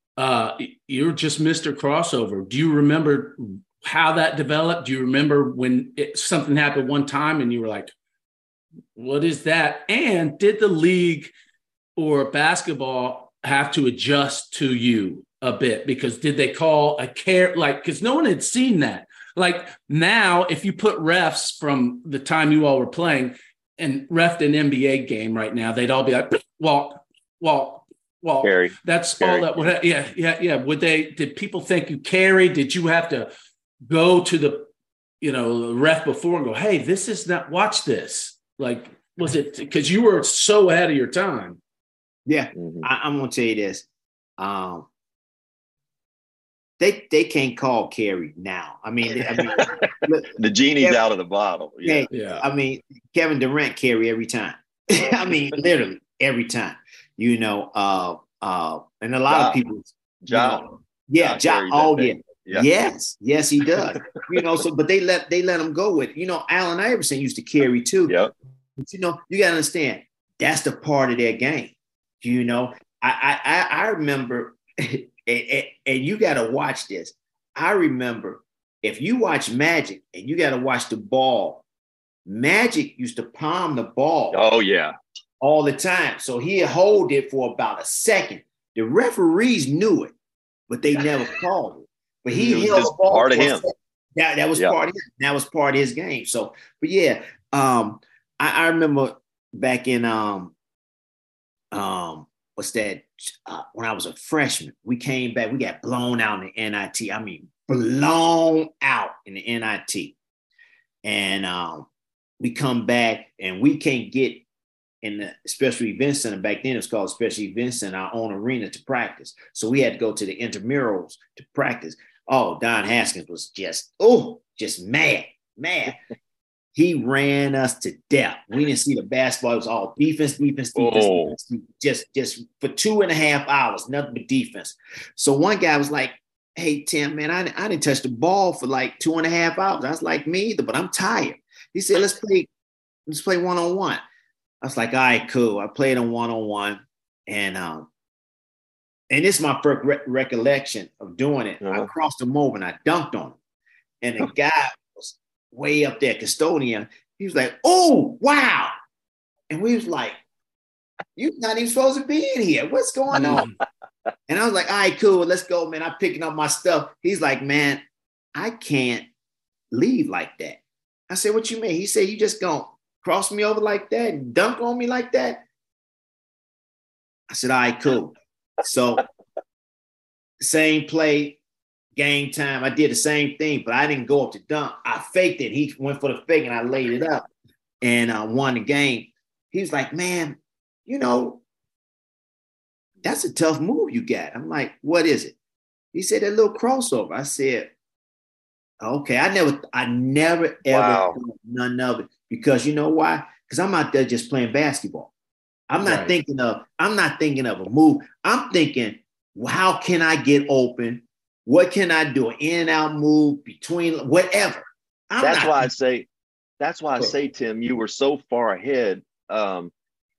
uh, you're just Mister Crossover. Do you remember how that developed? Do you remember when it, something happened one time and you were like, what is that? And did the league or basketball have to adjust to you a bit? Because did they call a care, like, because no one had seen that. Like now, if you put refs from the time you all were playing and ref an N B A game right now, they'd all be like, walk, walk, walk. Carry. That's carry. all that would ha- yeah, yeah, yeah. Would they, did people think you carried? Did you have to go to the, you know, the ref before and go, hey, this is not, watch this. Like, was it, because you were so ahead of your time. Yeah, mm-hmm. I, I'm going to tell you this. Um, They they can't call Kerry now. I mean, I mean look, the genie's Kevin, out of the bottle. Yeah. yeah. I mean, Kevin Durant carry every time. I mean, literally every time. You know, uh, uh, and a lot ja, of people. Ja, you know, yeah, Ja. ja oh yeah. yeah. Yes, yes, he does. you know, so but they let they let him go with. You know, Allen Iverson used to carry too. Yep. But you know, you gotta understand that's the part of their game. You know, I I I remember. And, and, and you got to watch this. I remember if you watch Magic and you got to watch the ball, Magic used to palm the ball. Oh, yeah. All the time. So he'd hold it for about a second. The referees knew it, but they never called it. But he it held the ball. Part of him. That, that was yep. part of him. That was part of his game. So, but yeah, um, I, I remember back in um, um, what's that? Uh, when I was a freshman, we came back, we got blown out in the N I T. I mean, blown out in the N I T. And um, we come back and we can't get in the special event center. Back then it was called Special Event Center, our own arena to practice. So we had to go to the intramurals to practice. Oh, Don Haskins was just, oh, just mad, mad. He ran us to death. We didn't see the basketball. It was all defense, defense, defense, oh. defense. Just, just for two and a half hours, nothing but defense. So one guy was like, hey, Tim, man, I, I didn't touch the ball for like two and a half hours. I was like, me either, but I'm tired. He said, let's play, let's play one-on-one. I was like, all right, cool. I played on one-on-one. And um, and this is my first re- recollection of doing it. Uh-huh. I crossed him over and I dunked on him. And the guy was way up there, custodian. He was like, oh, wow. And we was like, you're not even supposed to be in here. What's going on? And I was like, all right, cool. Let's go, man. I'm picking up my stuff. He's like, man, I can't leave like that. I said, what you mean? He said, you just gonna cross me over like that and dunk on me like that? I said, all right, cool. So same play, game time. I did the same thing, but I didn't go up to dunk. I faked it. He went for the fake and I laid it up and I uh, won the game. He was like, man, you know, that's a tough move you got. I'm like, what is it? He said, that little crossover. I said, okay. I never, I never, ever Wow. thought none of it because you know why? Because I'm out there just playing basketball. I'm not Right. thinking of, I'm not thinking of a move. I'm thinking, well, how can I get open? What can I do? An in and out move between whatever. I'm That's not why I thinking, say, that's why I say, Tim, you were so far ahead. Um,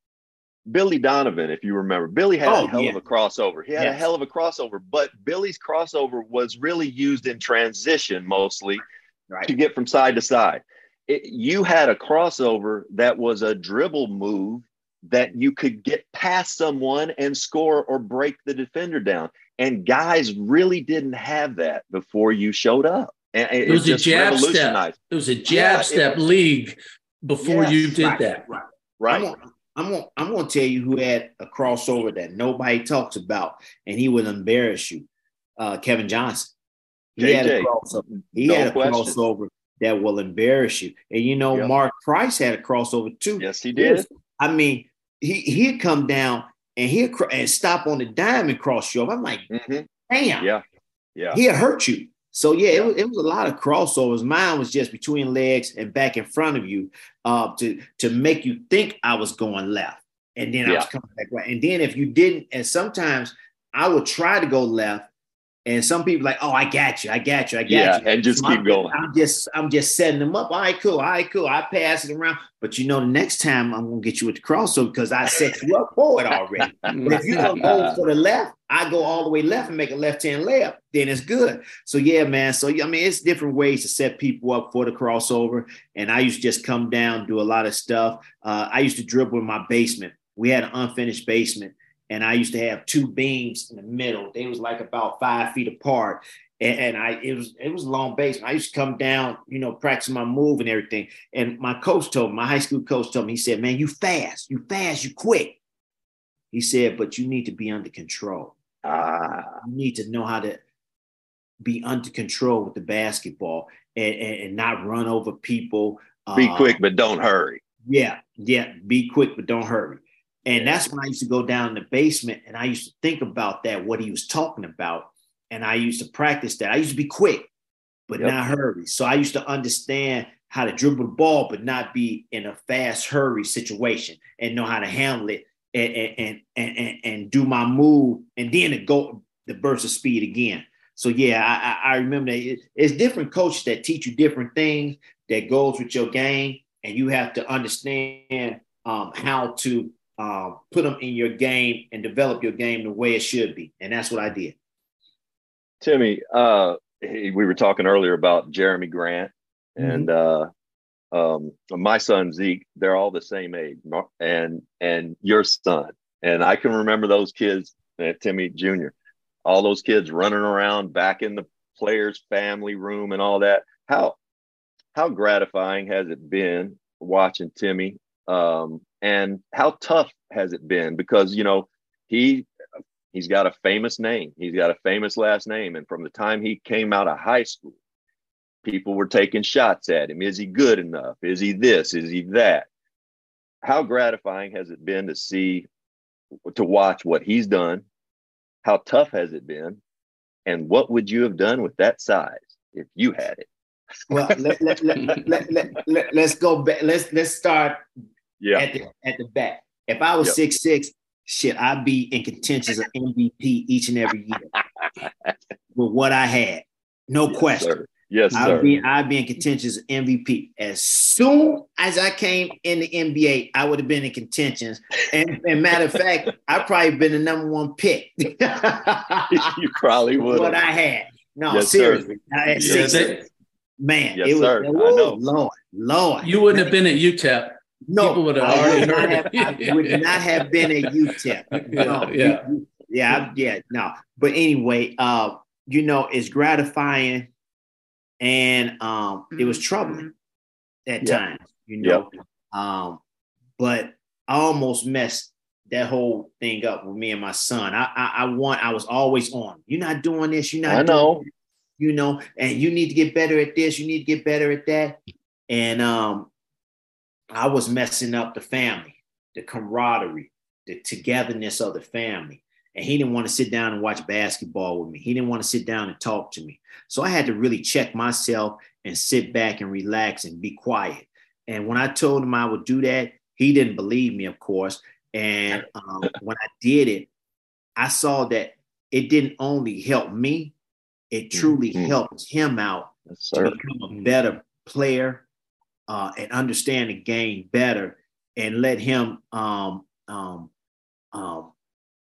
Billy Donovan, if you remember, Billy had Oh, a hell yeah. of a crossover. He had Yes. a hell of a crossover, but Billy's crossover was really used in transition mostly right. to get from side to side. It, you had a crossover that was a dribble move that you could get past someone and score or break the defender down. And guys really didn't have that before you showed up. And it, It was it a just jab step. revolutionized. It was a jab Yeah, step it, league before yes, you did right, that. Right. Right. I'm gonna, I'm gonna, I'm gonna tell you who had a crossover that nobody talks about, and he would embarrass you. Uh, Kevin Johnson. He J J, had a crossover. He no had a question. crossover that will embarrass you. And you know, Yep. Mark Price had a crossover too. Yes, he did. I mean, he he'd come down and he'd cr- and stop on the dime and cross you over. I'm like, Mm-hmm. damn, Yeah, yeah. he'll hurt you. So yeah, Yeah. It, was, it was a lot of crossovers. Mine was just between legs and back in front of you, uh, to to make you think I was going left, and then I Yeah. was coming back right. And then if you didn't, and sometimes I would try to go left, and some people like, oh, I got you, I got you, I got Yeah, you, and just So keep I'm, going. I'm just I'm just setting them up. All right, cool, all right, cool. I pass it around, but you know, the next time I'm gonna get you with the crossover because I set you up for it already. But if you don't go for the left, I go all the way left and make a left-hand layup, then it's good. So yeah, man. So I mean, it's different ways to set people up for the crossover. And I used to just come down, do a lot of stuff. Uh, I used to dribble in my basement. We had an unfinished basement, and I used to have two beams in the middle. They was like about five feet apart. And, and I it was it was a long basement. I used to come down, you know, practice my move and everything. And my coach told me, my high school coach told me, he said, man, you fast, you fast, you quick. He said, but you need to be under control. Ah, You need to know how to be under control with the basketball and, and, and not run over people. be Uh, quick, but don't hurry. Yeah, yeah. Be quick, but don't hurry. And Yeah. that's when I used to go down in the basement and I used to think about that, what he was talking about. And I used to practice that. I used to be quick, but Yep. not hurry. So I used to understand how to dribble the ball, but not be in a fast hurry situation and know how to handle it and, and, and, and, and do my move and then to go the burst of speed again. So yeah, I, I remember that it, it's different coaches that teach you different things that goes with your game. And you have to understand um, how to uh, put them in your game and develop your game the way it should be. And that's what I did. Timmy, uh, we were talking earlier about Jeremy Grant and uh, um, my son Zeke. They're all the same age, and and your son. And I can remember those kids, uh, Timmy Junior All those kids running around back in the players' family room and all that. How how gratifying has it been watching Timmy? Um, and how tough has it been? Because you know he He's got a famous name. He's got a famous last name. And from the time he came out of high school, people were taking shots at him. Is he good enough? Is he this? Is he that? How gratifying has it been to see, to watch what he's done? How tough has it been? And what would you have done with that size if you had it? Well, let, let, let, let, let, let, let's go back. Let's let's start yeah. at the at the back. If I was yep. six six, shit, I'd be in contention of M V P each and every year with what I had. No yes, question. Sir. Yes, I'd sir. Be, I'd be in contention of M V P. As soon as I came in the N B A, I would have been in contention. And, and matter of fact, I'd probably been the number one pick. You probably would. What I had. No, yes, seriously. I had yes, six, Man, yes, it was, sir. Whoa, I know. Lord, Lord. You wouldn't have been at U T E P. No, People would have I already would, heard not it. have, I would not have been at U T E P. No, yeah, you, yeah, yeah, no. But anyway, uh, you know, it's gratifying, and um, it was troubling at yep. times, you know. Yep. Um, but I almost messed that whole thing up with me and my son. I, I, I want, I was always on. You're not doing this. You're not. I know. Doing this, you know, and you need to get better at this. You need to get better at that. And um, I was messing up the family, the camaraderie, the togetherness of the family. And he didn't want to sit down and watch basketball with me. He didn't want to sit down and talk to me. So I had to really check myself and sit back and relax and be quiet. And when I told him I would do that, he didn't believe me, of course. And um, when I did it, I saw that it didn't only help me, it truly mm-hmm. helped him out yes, to become a better player uh, and understand the game better, and let him um, um, um,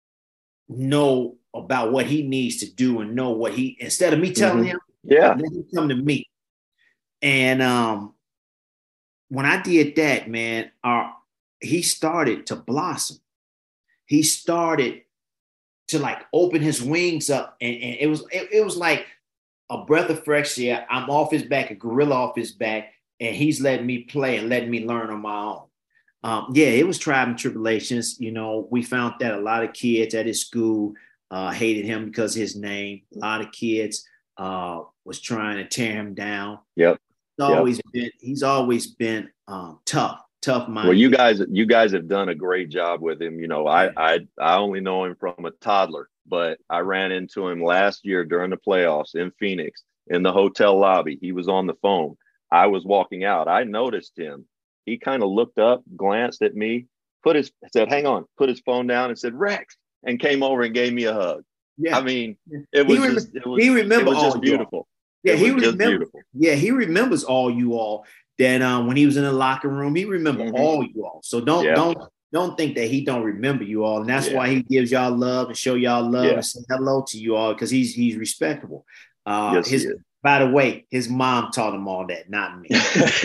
know about what he needs to do and know what he, instead of me telling mm-hmm. him, yeah, let him come to me. And um, when I did that, man, our, he started to blossom. He started to like open his wings up, and, and it was it, it was like a breath of fresh air. I'm off his back, a gorilla off his back, and he's letting me play and letting me learn on my own. Um, yeah, it was trials and tribulations. You know, we found that a lot of kids at his school uh, hated him because of his name. A lot of kids uh, was trying to tear him down. Yep. He's always yep. been. He's always been um, tough. Tough mind. Well, you guys, you guys have done a great job with him. You know, I, I, I only know him from a toddler, but I ran into him last year during the playoffs in Phoenix in the hotel lobby. He was on the phone. I was walking out. I noticed him. He kind of looked up, glanced at me, put his said, "Hang on," put his phone down and said, "Rex," and came over and gave me a hug. Yeah, I mean, it was he, just, it was, he remember it was just beautiful. Yeah, it he was remembers. Yeah, he remembers all you all. That um, when he was in the locker room, he remember mm-hmm. all you all. So don't yeah. don't don't think that he don't remember you all, and that's yeah. why he gives y'all love and show y'all love yeah. and say hello to you all, because he's he's respectable. Uh, yes, his by the way, his mom taught him all that, not me.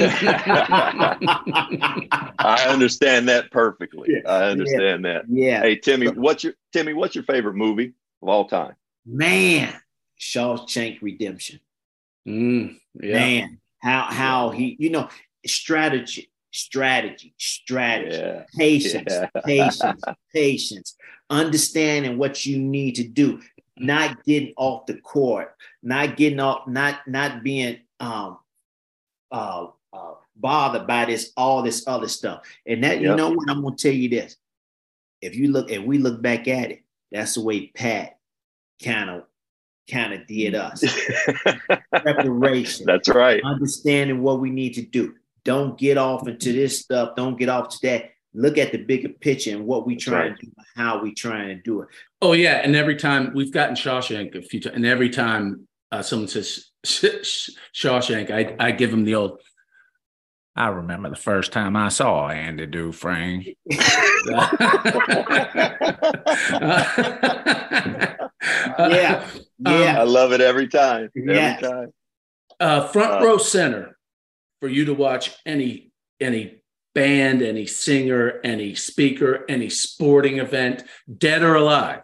I understand that perfectly. Yeah. I understand yeah. that. Yeah. Hey, Timmy, what's your Timmy? What's your favorite movie of all time? Man, Shawshank Redemption. Mm, yeah. Man. How how he, you know, strategy, strategy, strategy, yeah. patience, yeah. patience, patience, understanding what you need to do, not getting off the court, not getting off, not not being um uh, uh bothered by this, all this other stuff. And that, yep. you know what, I'm gonna tell you this. If you look, if we look back at it, that's the way Pat kind of kind of did us. Preparation. That's right. Understanding what we need to do. Don't get off into this stuff. Don't get off to that. Look at the bigger picture and what we trying right. to do, how we trying to do it. Oh yeah, and every time we've gotten Shawshank a few times, and every time uh, someone says Shawshank, I I give them the old. I remember the first time I saw Andy Dufresne. yeah. Yeah. Um, I love it every time. Every yes. time. Uh, front uh, row center for you to watch any any band, any singer, any speaker, any sporting event, dead or alive.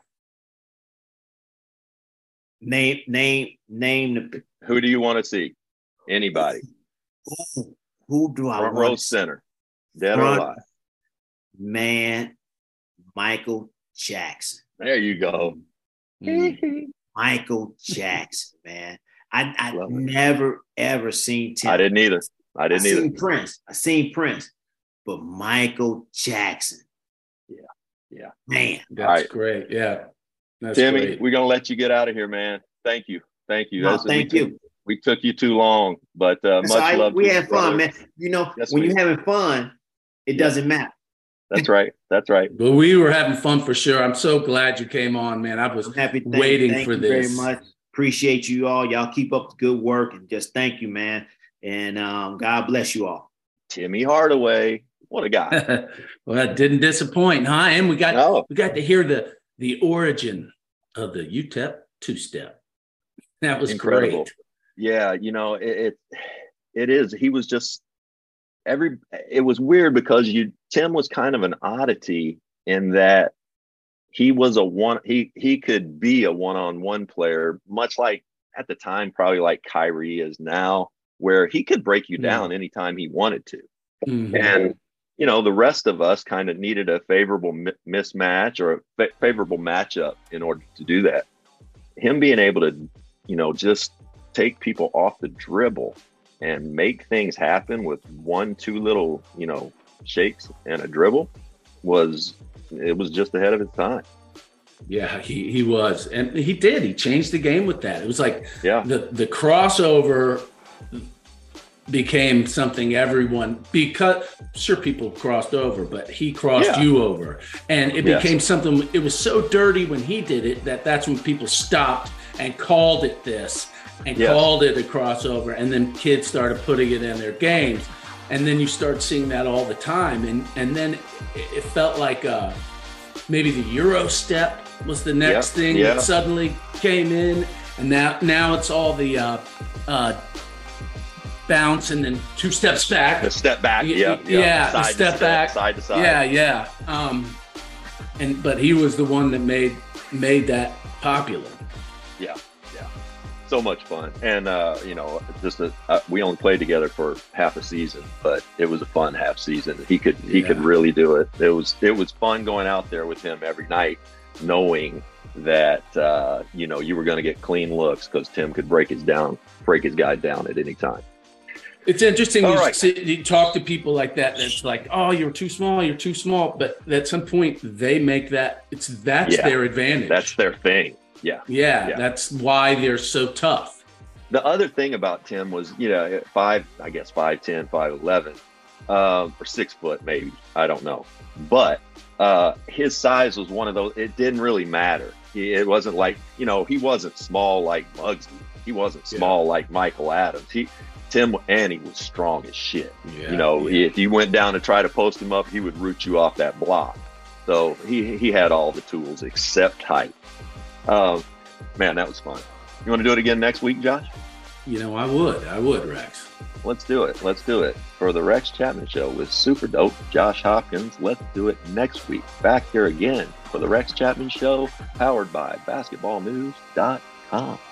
Name, name, name the. Who do you want to see? Anybody. Who, who do I front want row to center, dead front, or alive? Man, Michael Jackson. There you go. Mm. Michael Jackson, man. I I Love it. never ever seen Tim. I didn't either. I I didn't either. seen Prince. I seen Prince, but Michael Jackson, Yeah. man. That's right. great. Yeah. That's Timmy, great. we're gonna let you get out of here, man. Thank you. Thank you. No, That's- thank we you. Took, we took you too long, but uh, That's much all right. love. We to you, had fun, brother. man. You know, Yes, when we- you're having fun, it Yeah. doesn't matter. That's right. That's right. But we were having fun for sure. I'm so glad you came on, man. I was I'm happy. Thank, waiting thank for you this. very much. Appreciate you all. Y'all keep up the good work and just thank you, man. And um, God bless you all. Timmy Hardaway, what a guy. Well, that didn't disappoint, huh? And we got No. we got to hear the the origin of the U T E P two-step. That was Incredible. great. Yeah, you know, it, it it is. He was just every it was weird because you Tim was kind of an oddity in that he was a one he he could be a one-on-one player, much like at the time, probably like Kyrie is now, where he could break you Mhm. down anytime he wanted to. Mhm. And you know, the rest of us kind of needed a favorable mi- mismatch or a fa- favorable matchup in order to do that. Him being able to, you know, just take people off the dribble and make things happen with one, two little, you know, shakes and a dribble was, it was just ahead of its time. Yeah, he he was. And he did. He changed the game with that. It was like Yeah. the the crossover became something everyone, because sure people crossed over, but he crossed Yeah. you over, and it Yes. became something. It was so dirty when he did it that that's when people stopped and called it this and Yes. called it a crossover, and then kids started putting it in their games, and then you start seeing that all the time, and and then it, it felt like uh maybe the Euro step was the next Yeah, thing yeah. that suddenly came in, and now now it's all the uh, uh, bounce and then two steps back. The step back, Y- yeah, y- yeah, the Side to step back. side to side. Yeah, yeah. Um, and but he was the one that made made that popular. Yeah, yeah, so much fun, and uh, you know, just a, uh, we only played together for half a season, but it was a fun half season. He could he could Yeah. really do it. It was it was fun going out there with him every night, knowing that uh, you know you were going to get clean looks because Tim could break his down, break his guy down at any time. It's interesting. All You, right. sit, you talk to people like that. That's like, oh, you're too small. You're too small. But at some point, they make that. It's that's Yeah. their advantage. That's their thing. Yeah. yeah, yeah. That's why they're so tough. The other thing about Tim was, you know, at five, I guess five ten, five eleven, um, or six foot maybe, I don't know. But uh, his size was one of those. It didn't really matter. He, it wasn't like, you know, he wasn't small like Muggsy. He wasn't small like Michael Adams. He Tim and he was strong as shit. Yeah, you know, yeah. if you went down to try to post him up, he would root you off that block. So he he had all the tools except height. Um, man, that was fun. You want to do it again next week, Josh? You know, I would. I would, Rex. Let's do it. Let's do it. For the Rex Chapman Show with Super Dope Josh Hopkins, let's do it next week. Back here again for the Rex Chapman Show, powered by basketball news dot com.